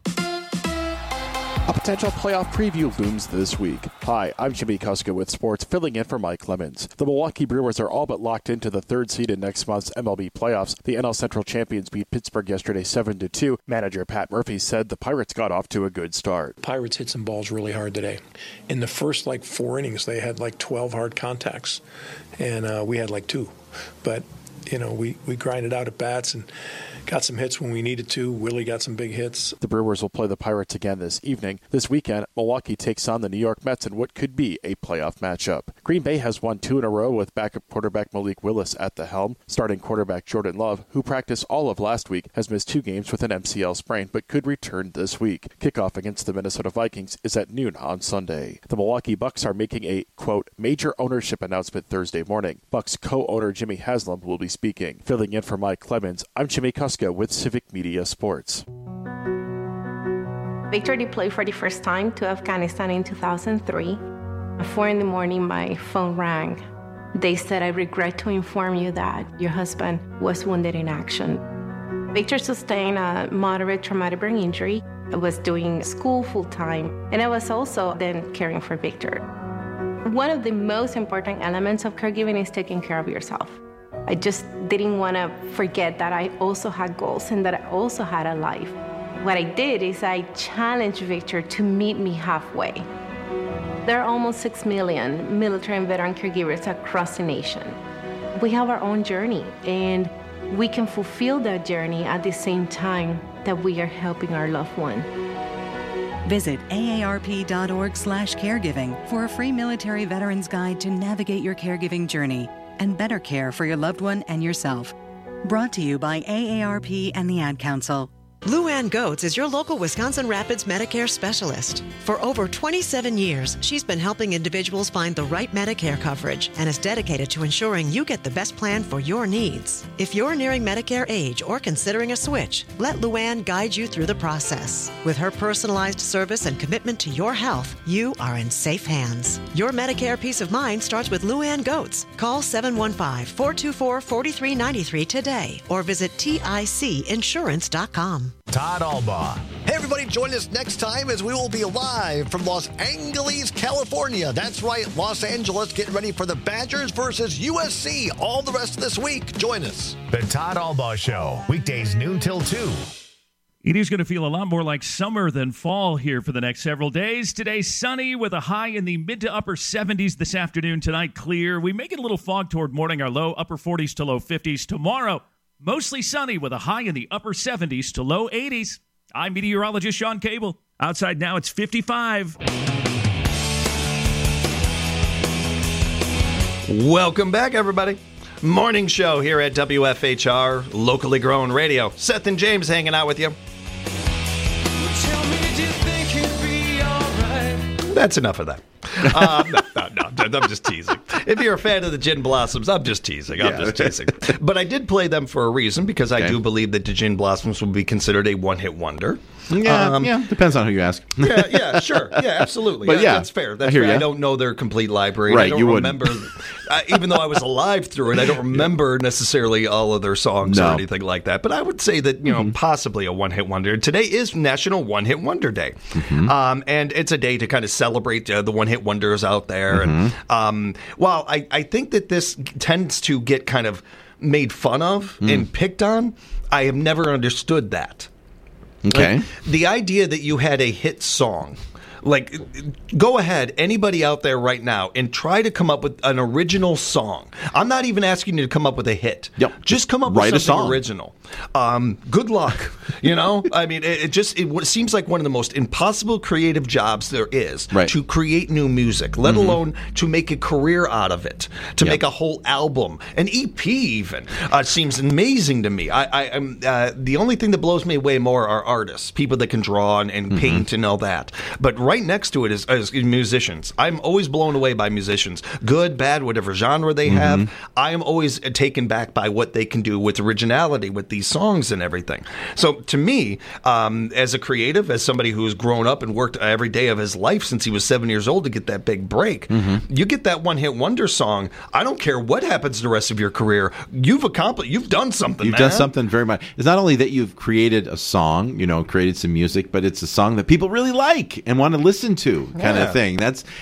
A potential playoff preview looms this week. Hi, I'm Jimmy Kuska with sports, filling in for Mike Lemons. The Milwaukee Brewers are all but locked into the third seed in next month's MLB playoffs. The NL Central champions beat Pittsburgh yesterday 7-2. Manager Pat Murphy said the Pirates got off to a good start. Pirates hit some balls really hard today. In the first 4 innings, they had 12 hard contacts, and we had 2. But we grinded out at bats and got some hits when we needed to. Willie got some big hits. The Brewers will play the Pirates again this evening. This weekend, Milwaukee takes on the New York Mets in what could be a playoff matchup. Green Bay has won 2 in a row with backup quarterback Malik Willis at the helm. Starting quarterback Jordan Love, who practiced all of last week, has missed 2 games with an MCL sprain but could return this week. Kickoff against the Minnesota Vikings is at noon on Sunday. The Milwaukee Bucks are making a, quote, major ownership announcement Thursday morning. Bucks co-owner Jimmy Haslam will be speaking. Filling in for Mike Clemens, I'm Jimmy Kuska with Civic Media Sports. Victor deployed for the first time to Afghanistan in 2003. At 4 a.m, my phone rang. They said, I regret to inform you that your husband was wounded in action. Victor sustained a moderate traumatic brain injury. I was doing school full-time, and I was also then caring for Victor. One of the most important elements of caregiving is taking care of yourself. I just didn't want to forget that I also had goals and that I also had a life. What I did is I challenged Victor to meet me halfway. There are almost 6 million military and veteran caregivers across the nation. We have our own journey, and we can fulfill that journey at the same time that we are helping our loved one. Visit aarp.org/caregiving for a free military veterans guide to navigate your caregiving journey and better care for your loved one and yourself. Brought to you by AARP and the Ad Council. Luann Goetz is your local Wisconsin Rapids Medicare specialist. For over 27 years, she's been helping individuals find the right Medicare coverage and is dedicated to ensuring you get the best plan for your needs. If you're nearing Medicare age or considering a switch, let Luann guide you through the process. With her personalized service and commitment to your health, you are in safe hands. Your Medicare peace of mind starts with Luann Goetz. Call 715-424-4393 today or visit TICinsurance.com. Todd Albaugh. Hey, everybody, join us next time as we will be live from Los Angeles, California. That's right, Los Angeles, getting ready for the Badgers versus USC all the rest of this week. Join us. The Todd Albaugh Show, weekdays noon till 2. It is going to feel a lot more like summer than fall here for the next several days. Today, sunny with a high in the mid to upper 70s. This afternoon, tonight, clear. We may get a little fog toward morning, our low upper 40s to low 50s. Tomorrow, mostly sunny with a high in the upper 70s to low 80s. I'm meteorologist Sean Cable. Outside now, it's 55. Welcome back, everybody. Morning show here at WFHR, locally grown radio. Seth and James hanging out with you. That's enough of that. No, I'm just teasing. If you're a fan of the Gin Blossoms, I'm just teasing. But I did play them for a reason, because I do believe that the Gin Blossoms will be considered a one-hit wonder. Yeah, depends on who you ask. Yeah, sure. Yeah, absolutely. But that's fair. That's fair. I don't know their complete library. Right, I don't remember, even though I was alive through it, I don't remember necessarily all of their songs or anything like that. But I would say that, possibly a one-hit wonder. Today is National One-Hit Wonder Day. Mm-hmm. And it's a day to kind of celebrate the one-hit wonders out there. Mm-hmm. And while I think that this tends to get kind of made fun of and picked on, I have never understood that. Okay. Like, the idea that you had a hit song, like, go ahead, anybody out there right now, and try to come up with an original song. I'm not even asking you to come up with a hit. Yep. Just come up with something original. Good luck. I mean, it seems like one of the most impossible creative jobs there is to create new music, let alone to make a career out of it, to make a whole album, an EP even. Seems amazing to me. The only thing that blows me away more are artists, people that can draw and paint and all that. But right next to it is musicians. I'm always blown away by musicians. Good, bad, whatever genre they have. I am always taken back by what they can do with originality, with these songs and everything. So to me, as a creative, as somebody who's grown up and worked every day of his life since he was 7 years old to get that big break, you get that one-hit wonder song. I don't care what happens the rest of your career. You've accomplished. You've done something. You've done something very much. It's not only that you've created a song, created some music, but it's a song that people really like and want to listen to, kind of thing.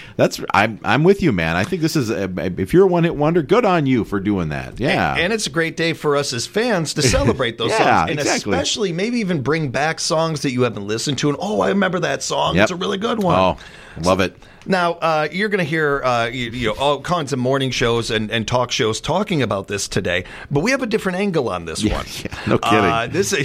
I'm with you, man. I think this is if you're a one-hit wonder, good on you for doing that. Yeah, and it's a great day for us as fans to celebrate those songs, and especially maybe even bring back songs that you haven't listened to. And I remember that song. It's a really good one. Oh, love it. Now, you're going to hear all kinds of morning shows and talk shows talking about this today, but we have a different angle on this one. Yeah, no kidding. This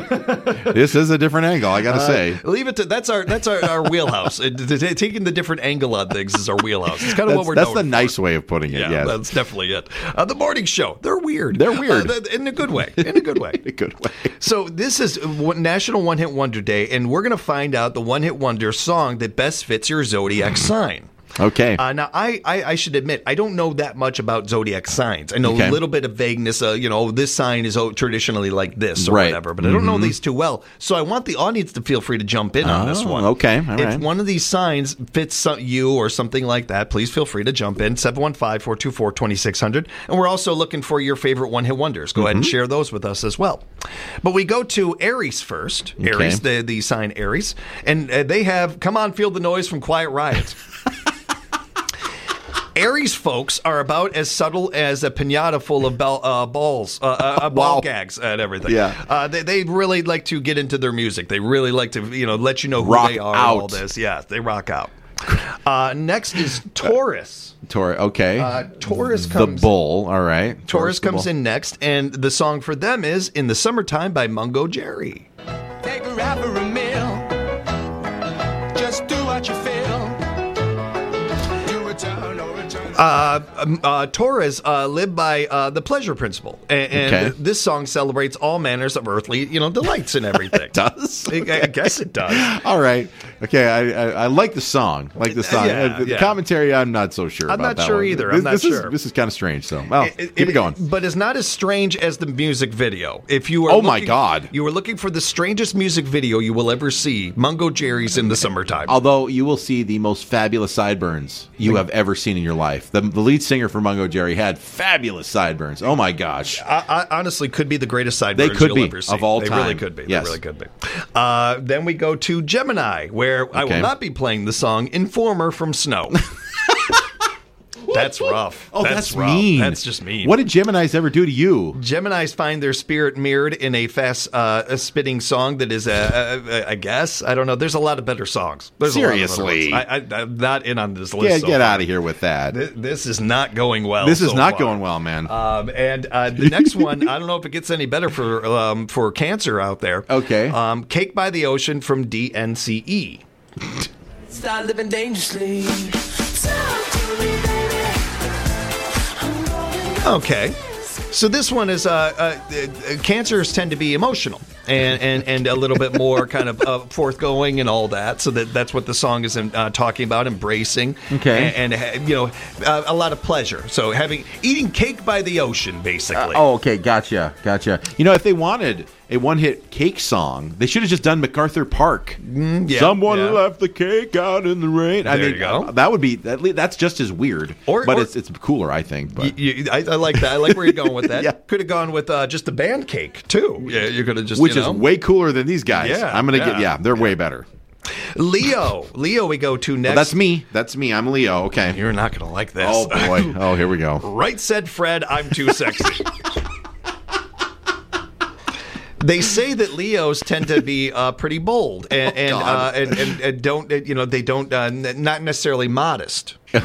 is a different angle, I got to say. Leave it to that's our wheelhouse. Taking the different angle on things is our wheelhouse. It's kind of what we're doing. That's the nice way of putting it. Yeah, that's definitely it. The morning show, they're weird. They're weird in a good way. In a good way. So this is National One Hit Wonder Day, and we're going to find out the one hit wonder song that best fits your zodiac sign. Okay. Now, I should admit, I don't know that much about zodiac signs. I know a little bit of vagueness. This sign is traditionally like this or whatever, but I don't know these too well. So I want the audience to feel free to jump in on this one. Okay. All if one of these signs fits you or something like that, please feel free to jump in. 715-424-2600. And we're also looking for your favorite one-hit wonders. Go ahead and share those with us as well. But we go to Aries first. Okay. Aries, the sign Aries. And they have Come On, Feel the Noise from Quiet Riot. Aries folks are about as subtle as a piñata full of ball gags and everything. Yeah. They really like to get into their music. They really like to, let you know who they are. Out. All this. Yeah, they rock out. Next is Taurus. Okay. Taurus comes. The bull. All right. Taurus comes in next, and the song for them is "In the Summertime" by Mungo Jerry. Take a rap or a meal. Just do what you feel. Taurus live by the pleasure principle, and this song celebrates all manners of earthly, delights and everything. It does? I guess it does. All right. Okay, I like the song. The commentary, I'm not so sure about. I'm not that sure one. either. I'm not sure. This is kind of strange. So, well, keep it going. But it's not as strange as the music video. If you are, my God, you are looking for the strangest music video you will ever see, Mungo Jerry's in the Summertime. Although you will see the most fabulous sideburns you have ever seen in your life. The lead singer for Mungo Jerry had fabulous sideburns. Oh my gosh! I honestly could be the greatest sideburns you'll ever see. Of all time. They really could be. Yes. They really could be. Then we go to Gemini, where I will not be playing the song "Informer" from Snow. That's rough. Oh, that's rough. mean. That's just mean. What did Geminis ever do to you? Geminis find their spirit mirrored in a fast spitting song that is, I guess. I don't know. There's a lot of better songs. Seriously. I'm not in on this list. Get out of here with that. This is not going well. This is not going well, man. And the next one, I don't know if it gets any better for Cancer out there. Okay. Cake by the Ocean from DNCE. Start living dangerously. Okay. So this one is cancers tend to be emotional and a little bit more kind of forthgoing and all that. So that's what the song is talking about, embracing. Okay. And a lot of pleasure. So eating cake by the ocean, basically. Okay, gotcha. You know, if they wanted a one-hit cake song, they should have just done MacArthur Park. Someone left the cake out in the rain. There you go. That would be that's just as weird, but it's cooler, I think. But I like that. I like where you're going with that. Yeah. Could have gone with just the band cake too. Yeah, you could have just which is way cooler than these guys. Yeah, I'm gonna get they're way better. Leo, we go to next. Well, that's me. I'm Leo. Okay, you're not gonna like this. Oh boy. Oh, here we go. Right said Fred. I'm too sexy. They say that Leos tend to be pretty bold and don't they don't not necessarily modest. Do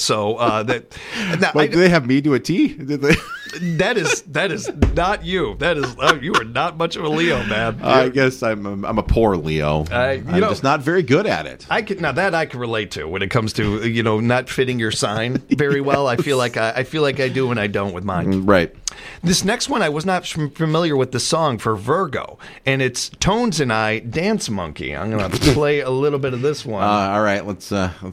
they have me do a T? Did they? That is not you. That is you are not much of a Leo, man. I guess I'm a poor Leo. I'm just not very good at it. I can relate to when it comes to not fitting your sign very well. I feel like I do and I don't with mine. Right. This next one I was not familiar with the song for Virgo, and it's Tones and I, Dance Monkey. I'm gonna play a little bit of this one. All right, let's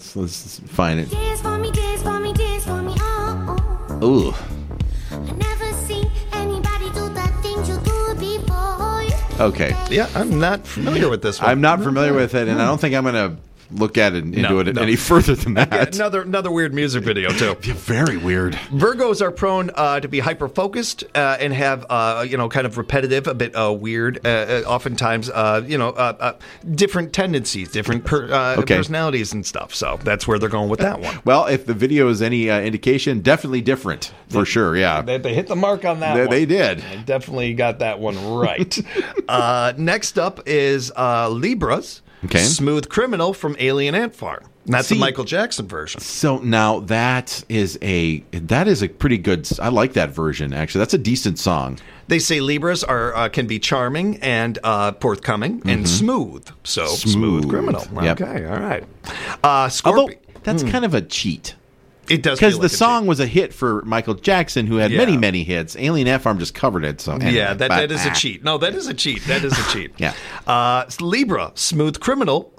find it. Dance for me, dance for me, dance for me, oh. Ooh. I never seen anybody do that thing you do before. Okay. Yeah, I'm not familiar with this one. I'm not familiar with it, and I don't think I'm gonna look at it any further than that. Another weird music video too. Very weird. Virgos are prone to be hyper focused and have kind of repetitive, a bit weird, oftentimes different tendencies, different personalities and stuff. So that's where they're going with that one. Well, if the video is any indication, definitely different for sure. Yeah, they hit the mark on that one. They did. They definitely got that one right. Next up is Libras. Okay. Smooth Criminal from Alien Ant Farm. That's the Michael Jackson version. So now that is a pretty good. I like that version actually. That's a decent song. They say Libras can be charming and forthcoming and smooth. So smooth criminal. Yep. Okay, all right. Scorpio. That's kind of a cheat. It does because the song was a hit for Michael Jackson, who had many hits. Alien Ant Farm just covered it. So anyway, yeah, that is a cheat. No, that is a cheat. That is a cheat. Yeah. Libra, Smooth Criminal.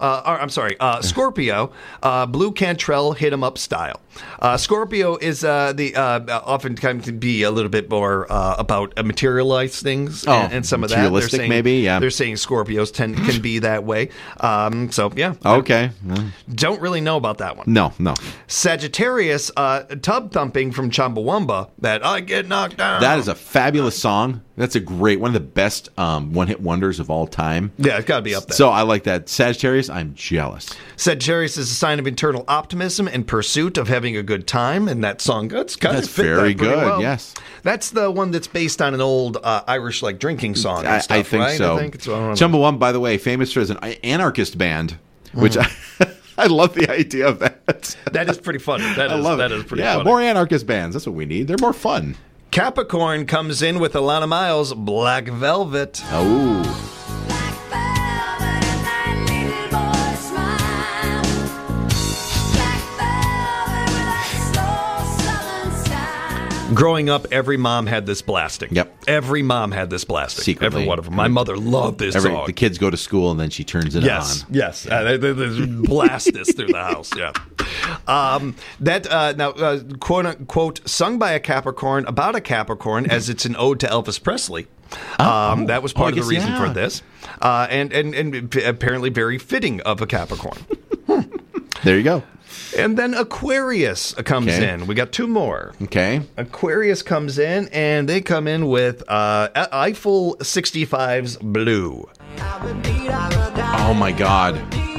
Scorpio, Blue Cantrell, Hit 'Em Up style. Scorpio is often kind of be a little bit more about materialized things and some of that. Materialistic, saying, maybe. Yeah. They're saying Scorpios can be that way. So yeah. Okay. Don't really know about that one. No. Sagittarius, Tub Thumping from Chumbawamba, that I Get Knocked Down. That is a fabulous song. That's a great one of the best one-hit wonders of all time. Yeah, it's got to be up there. So I like that. Sagittarius, I'm jealous. Sagittarius is a sign of internal optimism and pursuit of having a good time, and that song that's very good. Well. Yes, that's the one that's based on an old Irish drinking song. And stuff, I think right? so. I think it's Chumbawamba, by the way, famous as an anarchist band, which I love the idea of that. That is pretty funny. That is pretty funny. Yeah, more anarchist bands. That's what we need. They're more fun. Capricorn comes in with Alana Miles, Black Velvet. Oh. Growing up, every mom had this blasting. Yep. Every mom had this blasting. Secretly. Every one of them. My mother loved this song. The kids go to school and then she turns it on. Yes. They blast this through the house. Yeah. Quote unquote, sung by a Capricorn about a Capricorn, as it's an ode to Elvis Presley. That was part of the reason for this, and apparently very fitting of a Capricorn. There you go. And then Aquarius comes in. We got two more. Okay. Aquarius comes in, and they come in with Eiffel 65's Blue. Oh, my God.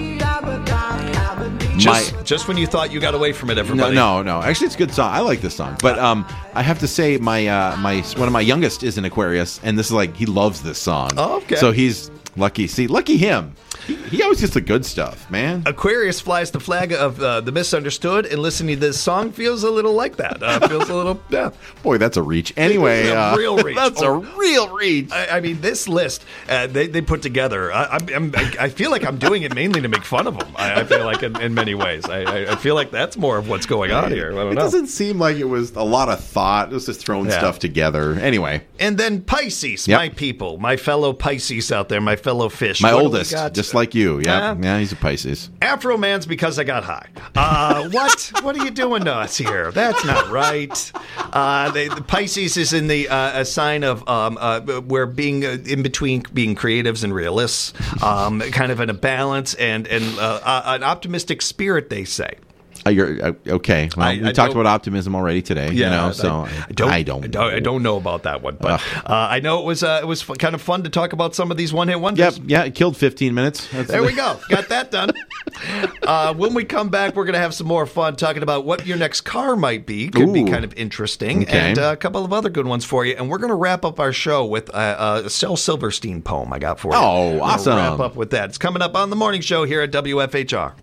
Just when you thought you got away from it, everybody. No. Actually, it's a good song. I like this song. But I have to say, one of my youngest is an Aquarius, and this is like, he loves this song. Oh, okay. So he's lucky. See, lucky him. He always gets the good stuff, man. Aquarius flies the flag of the misunderstood, and listening to this song feels a little like that. Feels a little, yeah. Boy, that's a reach. Anyway, a real reach. That's a real reach. I mean, this list they put together. I feel like I'm doing it mainly to make fun of them. I feel like in many ways. I feel like that's more of what's going on here. I don't know. It doesn't seem like it was a lot of thought. It was just throwing stuff together. Anyway. And then Pisces, my people, my fellow Pisces out there, my fellow fish. My oldest, just like you. Yeah, he's a Pisces. Afro Man's because I got high. What are you doing to us here? That's not right. The Pisces is in the a sign of where being in between being creatives and realists, kind of in a balance and an optimistic spirit, they say. You're okay. Well, we talked about optimism already today. Yeah, so I don't know about that one, but I know it was kind of fun to talk about some of these one-hit wonders. Yep, yeah, it killed 15 minutes. There we go. Got that done. When we come back, we're going to have some more fun talking about what your next car might be. Could be kind of interesting, and a couple of other good ones for you. And we're going to wrap up our show with a Shel Silverstein poem I got for you. Oh, awesome! Wrap up with that. It's coming up on the morning show here at WFHR.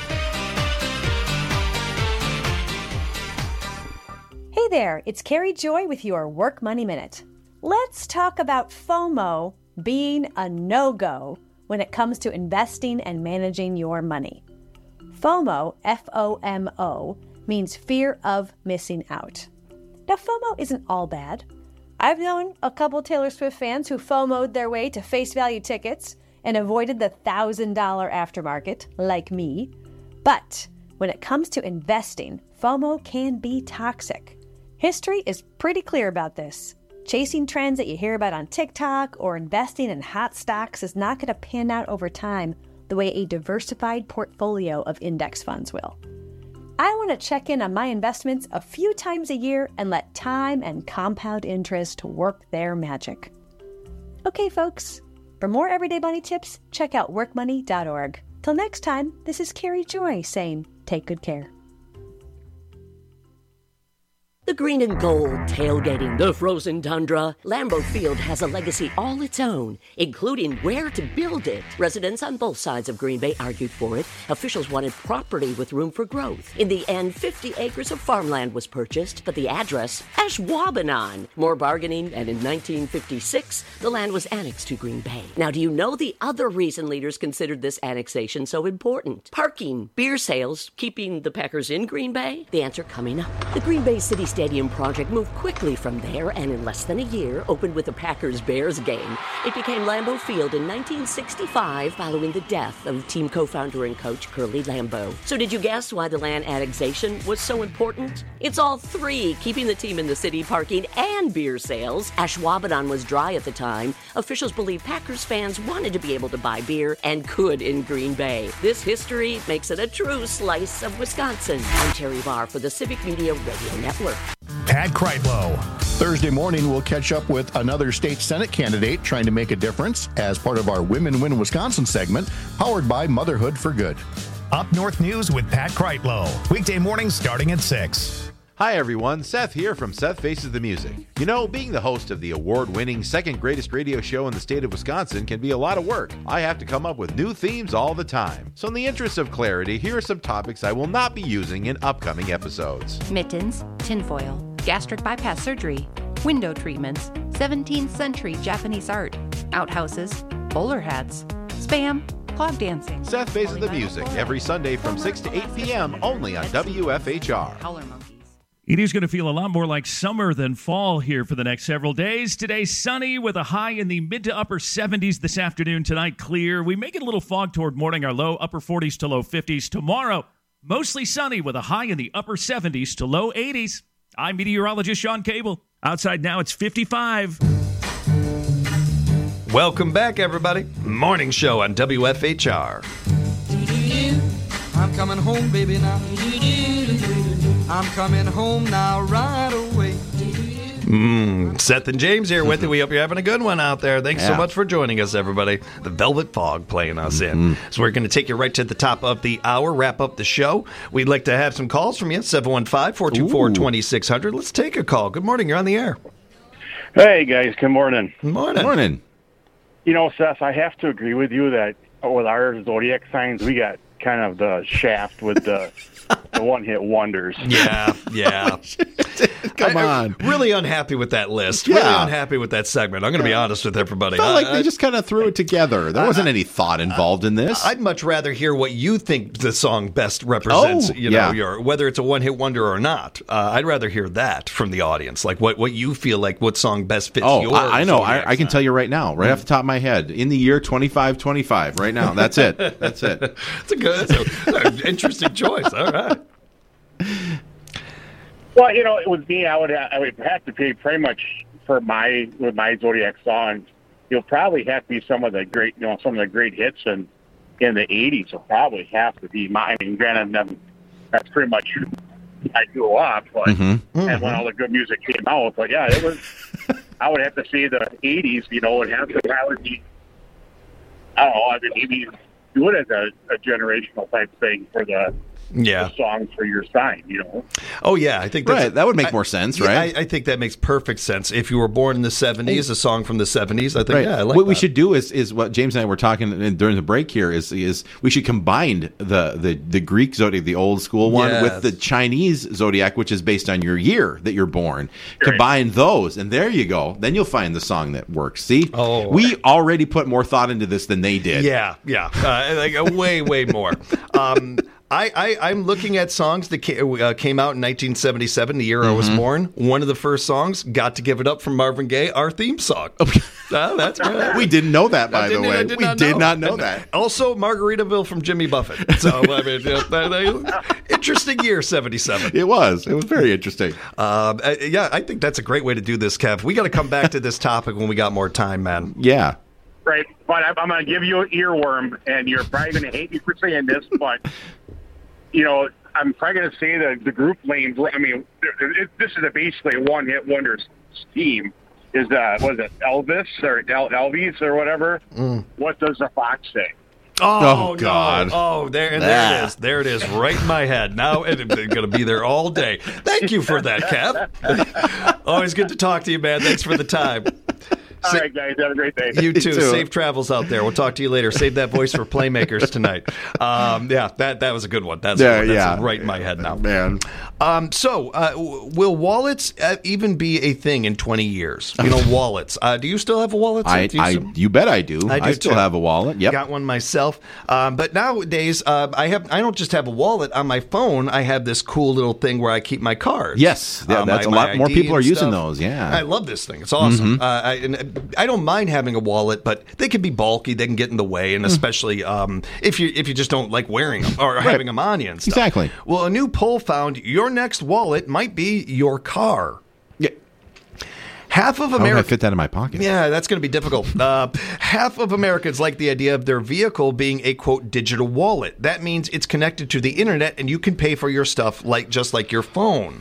Hey there, it's Carrie Joy with your Work Money Minute. Let's talk about FOMO being a no-go when it comes to investing and managing your money. FOMO, F-O-M-O, means fear of missing out. Now, FOMO isn't all bad. I've known a couple Taylor Swift fans who FOMO'd their way to face value tickets and avoided the $1,000 aftermarket, like me. But when it comes to investing, FOMO can be toxic. History is pretty clear about this. Chasing trends that you hear about on TikTok or investing in hot stocks is not going to pan out over time the way a diversified portfolio of index funds will. I want to check in on my investments a few times a year and let time and compound interest work their magic. Okay, folks, for more everyday money tips, check out workmoney.org. Till next time, this is Carrie Joy saying, take good care. The green and gold, tailgating the frozen tundra. Lambeau Field has a legacy all its own, including where to build it. Residents on both sides of Green Bay argued for it. Officials wanted property with room for growth. In the end, 50 acres of farmland was purchased, but the address, Ashwaubenon. More bargaining, and in 1956, the land was annexed to Green Bay. Now, do you know the other reason leaders considered this annexation so important? Parking, beer sales, keeping the Packers in Green Bay? The answer coming up. The Green Bay City Stadium project moved quickly from there and in less than a year opened with a Packers-Bears game. It became Lambeau Field in 1965 following the death of team co-founder and coach Curly Lambeau. So did you guess why the land annexation was so important? It's all three, keeping the team in the city, parking, and beer sales. Ashwaubenon was dry at the time. Officials believe Packers fans wanted to be able to buy beer and could in Green Bay. This history makes it a true slice of Wisconsin. I'm Terry Barr for the Civic Media Radio Network. Pat Kreitlow. Thursday morning, we'll catch up with another state Senate candidate trying to make a difference as part of our Women Win Wisconsin segment, powered by Motherhood for Good. Up North News with Pat Kreitlow. Weekday mornings starting at 6. Hi, everyone. Seth here from Seth Faces the Music. You know, being the host of the award-winning second greatest radio show in the state of Wisconsin can be a lot of work. I have to come up with new themes all the time. So in the interest of clarity, here are some topics I will not be using in upcoming episodes. Mittens, tinfoil, gastric bypass surgery, window treatments, 17th century Japanese art, outhouses, bowler hats, spam, clog dancing. Seth Faces the Music every Sunday from 6 to 8 p.m. only on WFHR. Howler monkeys. It is going to feel a lot more like summer than fall here for the next several days. Today, sunny with a high in the mid to upper 70s this afternoon. Tonight, clear. We may get a little fog toward morning. Our low upper 40s to low 50s. Tomorrow, mostly sunny with a high in the upper 70s to low 80s. I'm meteorologist Sean Cable. Outside now, it's 55. Welcome back, everybody. Morning show on WFHR. I'm coming home, baby, now. I'm coming home now right away. Seth and James here with you. We hope you're having a good one out there. Thanks so much for joining us, everybody. The Velvet Fog playing us in. So we're going to take you right to the top of the hour, wrap up the show. We'd like to have some calls from you, 715-424-2600. Let's take a call. Good morning. You're on the air. Hey, guys. Good morning. Good morning. Morning. You know, Seth, I have to agree with you that with our zodiac signs, we got kind of the shaft with the one-hit wonders. Yeah. Come on. I'm really unhappy with that list. Yeah. Really unhappy with that segment. I'm going to be honest with everybody. Felt like they just kind of threw it together. There wasn't any thought involved in this. I'd much rather hear what you think the song best represents, your whether it's a one-hit wonder or not. I'd rather hear that from the audience, like what you feel like what song best fits your I know. I can tell you right now, right off the top of my head, in the year 2525, right now. That's it. That's it. That's an interesting choice. All right. Well, you know, with me, I would have to pay pretty much with my zodiac songs. You'll probably have to be some of the great hits in the '80s. Will probably have to be mine. I mean, granted, that's pretty much I grew up, but and when all the good music came out. But yeah, it was. I would have to say the '80s. You know, would have to probably be. I don't know. I mean, maybe do it as a generational type thing for the song for your sign, you know. Oh yeah, I think that would make more sense, right? I think that makes perfect sense. If you were born in the 70s, a song from the 70s, I think I like what that. we should do is what James and I were talking during the break here is we should combine the Greek zodiac, the old school one, with the Chinese zodiac, which is based on your year that you're born. Sure. Combine those, and there you go. Then you'll find the song that works. See, we already put more thought into this than they did. Yeah, like way more. I'm looking at songs that came out in 1977, the year I was born. One of the first songs, Got to Give It Up from Marvin Gaye, our theme song. That's good. We didn't know that, by the way. We did not know that. Also, Margaritaville from Jimmy Buffett. So, I mean, interesting year, 77. It was very interesting. I think that's a great way to do this, Kev. We got to come back to this topic when we got more time, man. Yeah. Right, but I'm going to give you an earworm, and you're probably going to hate me for saying this, but, you know, I'm probably going to say the group names. I mean, this is basically a one-hit wonder scheme. Was it Elvis or Elvis or whatever? What does the fox say? Oh God! No. Oh, there it is. There it is, right in my head. Now it's going to be there all day. Thank you for that, Kev. Always good to talk to you, man. Thanks for the time. All right, guys. Have a great day. You too. Safe travels out there. We'll talk to you later. Save that voice for Playmakers tonight. That was a good one. That's right in my head now. Man. Will wallets even be a thing in 20 years? You know, wallets. Do you still have a wallet? You bet I do. I still have a wallet. Yep. Got one myself. But nowadays, I don't just have a wallet on my phone. I have this cool little thing where I keep my cards. Yes, that's a lot more people are using those. Yeah, I love this thing. It's awesome. I don't mind having a wallet, but they can be bulky. They can get in the way, and especially if you just don't like wearing them or having them on you and stuff. Exactly. Well, a new poll found your next wallet might be your car. Yeah. Half of How would I fit that in my pocket? Yeah, that's going to be difficult. Half of Americans like the idea of their vehicle being a, quote, digital wallet. That means it's connected to the internet and you can pay for your stuff just like your phone.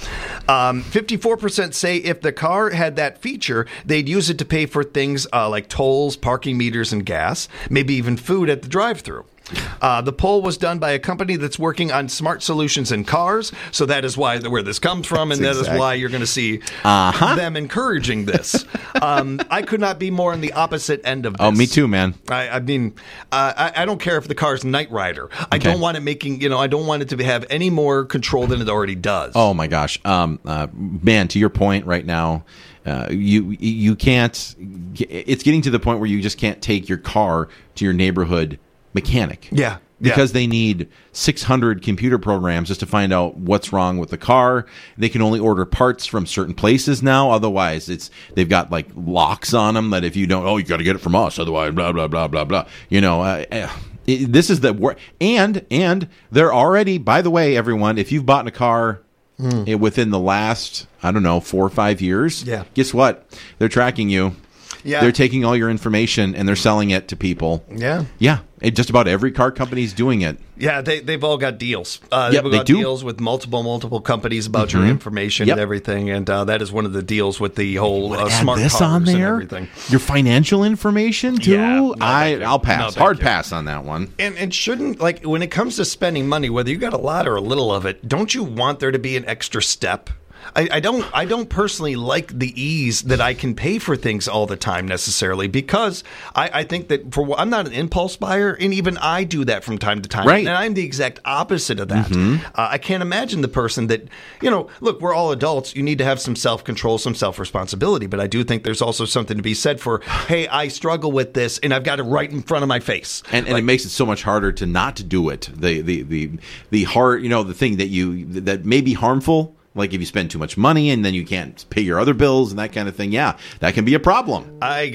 54% say if the car had that feature, they'd use it to pay for things like tolls, parking meters, and gas, maybe even food at the drive-thru. The poll was done by a company that's working on smart solutions in cars, so that is where this comes from, and that is why you're going to see them encouraging this. I could not be more on the opposite end of this. Oh, me too, man. I mean, I don't care if the car's Knight Rider. I don't want it I don't want it to have any more control than it already does. Oh my gosh, man! To your point, right now. You can't. It's getting to the point where you just can't take your car to your neighborhood mechanic. Yeah. because they need 600 computer programs just to find out what's wrong with the car. They can only order parts from certain places now. Otherwise, they've got like locks on them that if you don't, you got to get it from us. Otherwise, blah, blah, blah, blah, blah. This is the work. And they're already, by the way, everyone, if you've bought a car within the last, 4 or 5 years, guess what? They're tracking you. Yeah. They're taking all your information and they're selling it to people. Yeah. Yeah. Just about every car company is doing it. Yeah, they've all got deals. They've got deals with multiple companies about your information and everything, and that is one of the deals with the whole smart this cars on there? and everything. Your financial information too? Yeah, I'll pass. No, Hard pass on that one. And shouldn't, like, when it comes to spending money, whether you got a lot or a little of it, don't you want there to be an extra step? I don't personally like the ease that I can pay for things all the time necessarily, because I think that I'm not an impulse buyer, and even I do that from time to time. Right. And I'm the exact opposite of that. Mm-hmm. I can't imagine the person that, look, we're all adults. You need to have some self-control, some self-responsibility. But I do think there's also something to be said for, hey, I struggle with this, and I've got it right in front of my face. And it makes it so much harder to not to do it. The hard, the thing that may be harmful. Like if you spend too much money and then you can't pay your other bills and that kind of thing. Yeah, that can be a problem.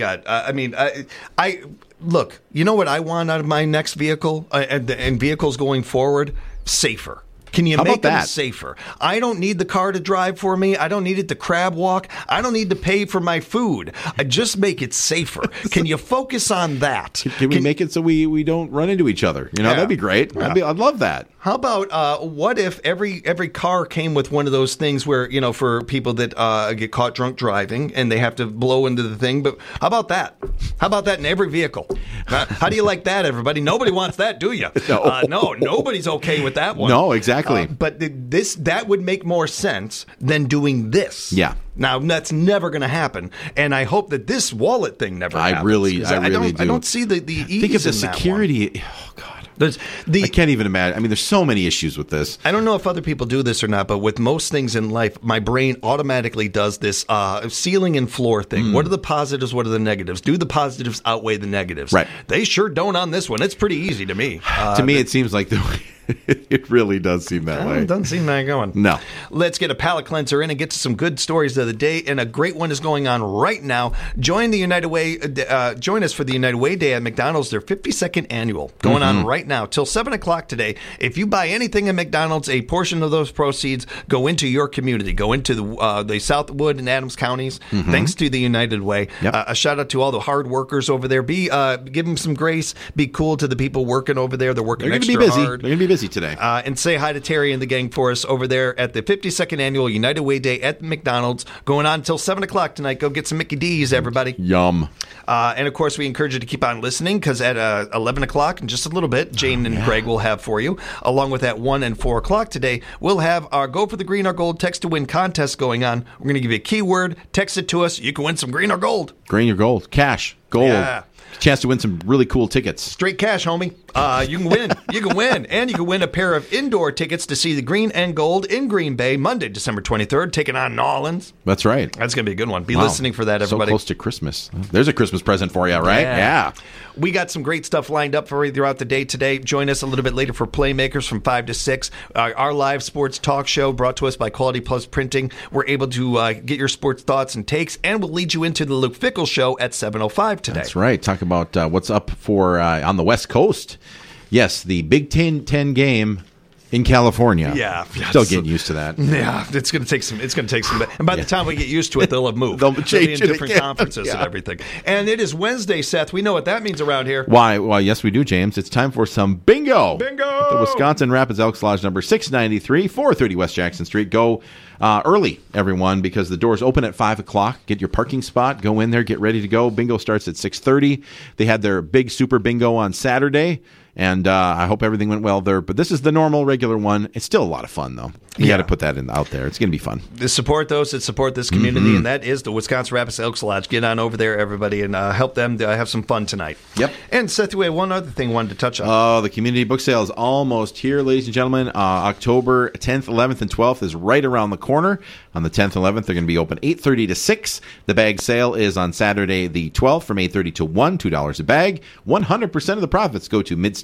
Look, you know what I want out of my next vehicle and vehicles going forward? Safer. Can you make them safer? I don't need the car to drive for me. I don't need it to crab walk. I don't need to pay for my food. I just make it safer. Can you focus on that? Can we make it so we don't run into each other? That'd be great. Yeah. I'd love that. How about what if every car came with one of those things where, for people that get caught drunk driving and they have to blow into the thing? But how about that? How about that in every vehicle? How do you like that, everybody? Nobody wants that, do you? No, nobody's okay with that one. No, exactly. But that would make more sense than doing this. Yeah. Now, that's never going to happen, and I hope that this wallet thing never happens. I really do. I don't see the ease. Think of the in that security. one. Oh God. I can't even imagine. I mean, there's so many issues with this. I don't know if other people do this or not, but with most things in life, my brain automatically does this ceiling and floor thing. What are the positives? What are the negatives? Do the positives outweigh the negatives? Right. They sure don't on this one. It's pretty easy to me. To me, it seems like it really does seem that way. It doesn't seem that going. No. Let's get a palate cleanser in and get to some good stories of the day, and a great one is going on right now. Join the United Way. Join us for the United Way Day at McDonald's. Their 52nd annual going on right now till 7 o'clock today. If you buy anything at McDonald's, a portion of those proceeds go into your community, go into the Southwood and Adams counties. Thanks to the United Way. Yep. A shout out to all the hard workers over there. Give them some grace. Be cool to the people working over there. They're working extra hard. They're going to be busy today. And say hi to Terry and the gang for us over there at the 52nd Annual United Way Day at McDonald's, going on until 7 o'clock tonight. Go get some Mickey D's, everybody. Yum. And, of course, we encourage you to keep on listening, because at 11 o'clock in just a little bit, Jane and Greg will have for you. Along with at 1 and 4 o'clock today, we'll have our Go for the Green or Gold Text to Win contest going on. We're going to give you a keyword, text it to us. You can win some green or gold. Green or gold. Cash. Gold. Yeah. Chance to win some really cool tickets. Straight cash, homie. You can win. You can win. And you can win a pair of indoor tickets to see the Green and Gold in Green Bay Monday, December 23rd, taking on Nolans. That's right. That's going to be a good one. Be listening for that, everybody. So close to Christmas. There's a Christmas present for you, right? Yeah. We got some great stuff lined up for you throughout the day today. Join us a little bit later for Playmakers from 5 to 6. Our live sports talk show brought to us by Quality Plus Printing. We're able to get your sports thoughts and takes, and we'll lead you into the Luke Fickle Show at 7:05 today. That's right. Talk about what's up for on the West Coast. Yes, the Big Ten game in California. Yeah, still getting used to that. Yeah, it's going to take some. And by the time we get used to it, they'll have moved. They'll be change in it different again. conferences and everything. And it is Wednesday, Seth. We know what that means around here. Why? Well, yes, we do, James. It's time for some bingo. Bingo. At the Wisconsin Rapids Elks Lodge, number 693, 430 West Jackson Street. Go early, everyone, because the doors open at 5 o'clock. Get your parking spot. Go in there. Get ready to go. Bingo starts at 6:30. They had their big super bingo on Saturday. And I hope everything went well there. But this is the normal, regular one. It's still a lot of fun, though. You got to put that out there. It's going to be fun. Support those that support this community, and that is the Wisconsin Rapids Elks Lodge. Get on over there, everybody, and help them have some fun tonight. Yep. And Seth, we had one other thing I wanted to touch on. Oh, the community book sale is almost here, ladies and gentlemen. October 10th, 11th, and 12th is right around the corner. On the 10th and 11th, they're going to be open 8:30 to 6. The bag sale is on Saturday the 12th from 8:30 to 1, $2 a bag. 100% of the profits go to Midstate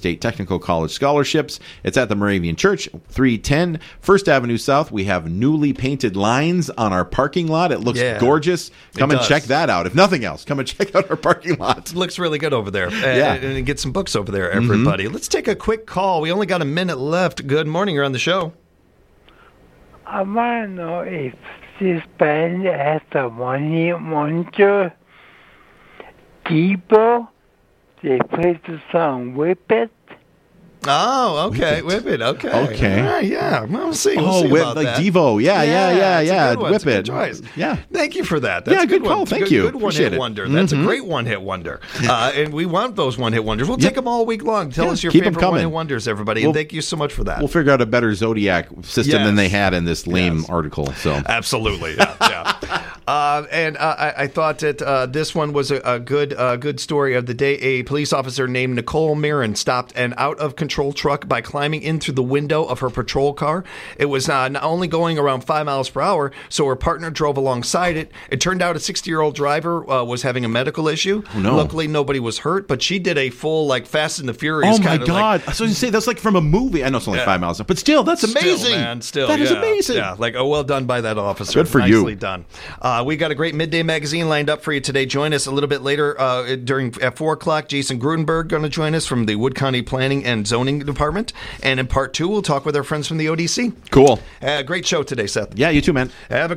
State Technical College scholarships. It's at the Moravian Church, 310 First Avenue South. We have newly painted lines on our parking lot. It looks gorgeous. Come and check that out. If nothing else, come and check out our parking lot. It looks really good over there. And get some books over there, everybody. Let's take a quick call. We only got a minute left. Good morning. You're on the show. I want to know if this band has a one-hit wonder. Debo, they played the song Whip It. Oh, okay. Whip It. Okay. Yeah. We'll see. We'll see Whip, about like that. Devo. Yeah. Whip It. Choice. Yeah. Thank you for that. That's Yeah, a good call. one. Thank you. Good Appreciate one-hit it. wonder. That's a great one-hit wonder. And we want those one-hit wonders. We'll take them all week long. Tell us your keep 'em favorite coming. one-hit wonders, everybody. And thank you so much for that. We'll figure out a better Zodiac system than they had in this lame article. So Absolutely. Yeah. And I thought that this one was a good story of the day. A police officer named Nicole Marin stopped an out-of-control truck by climbing in through the window of her patrol car. It was not only going around 5 miles per hour, so her partner drove alongside it. It turned out a 60-year-old driver was having a medical issue. Oh, no. Luckily, nobody was hurt, but she did a full, Fast and the Furious oh my kind of God. So you say that's like from a movie. I know it's only 5 miles, but still, that's amazing. Still, man, still, that is amazing. Yeah, well done by that officer. Good for you. Nicely done. We got a great midday magazine lined up for you today. Join us a little bit later at 4 o'clock. Jason Grudenberg going to join us from the Wood County Planning and Zoning Department. And in part 2, we'll talk with our friends from the ODC. Cool. Great show today, Seth. Yeah, you too, man. Have a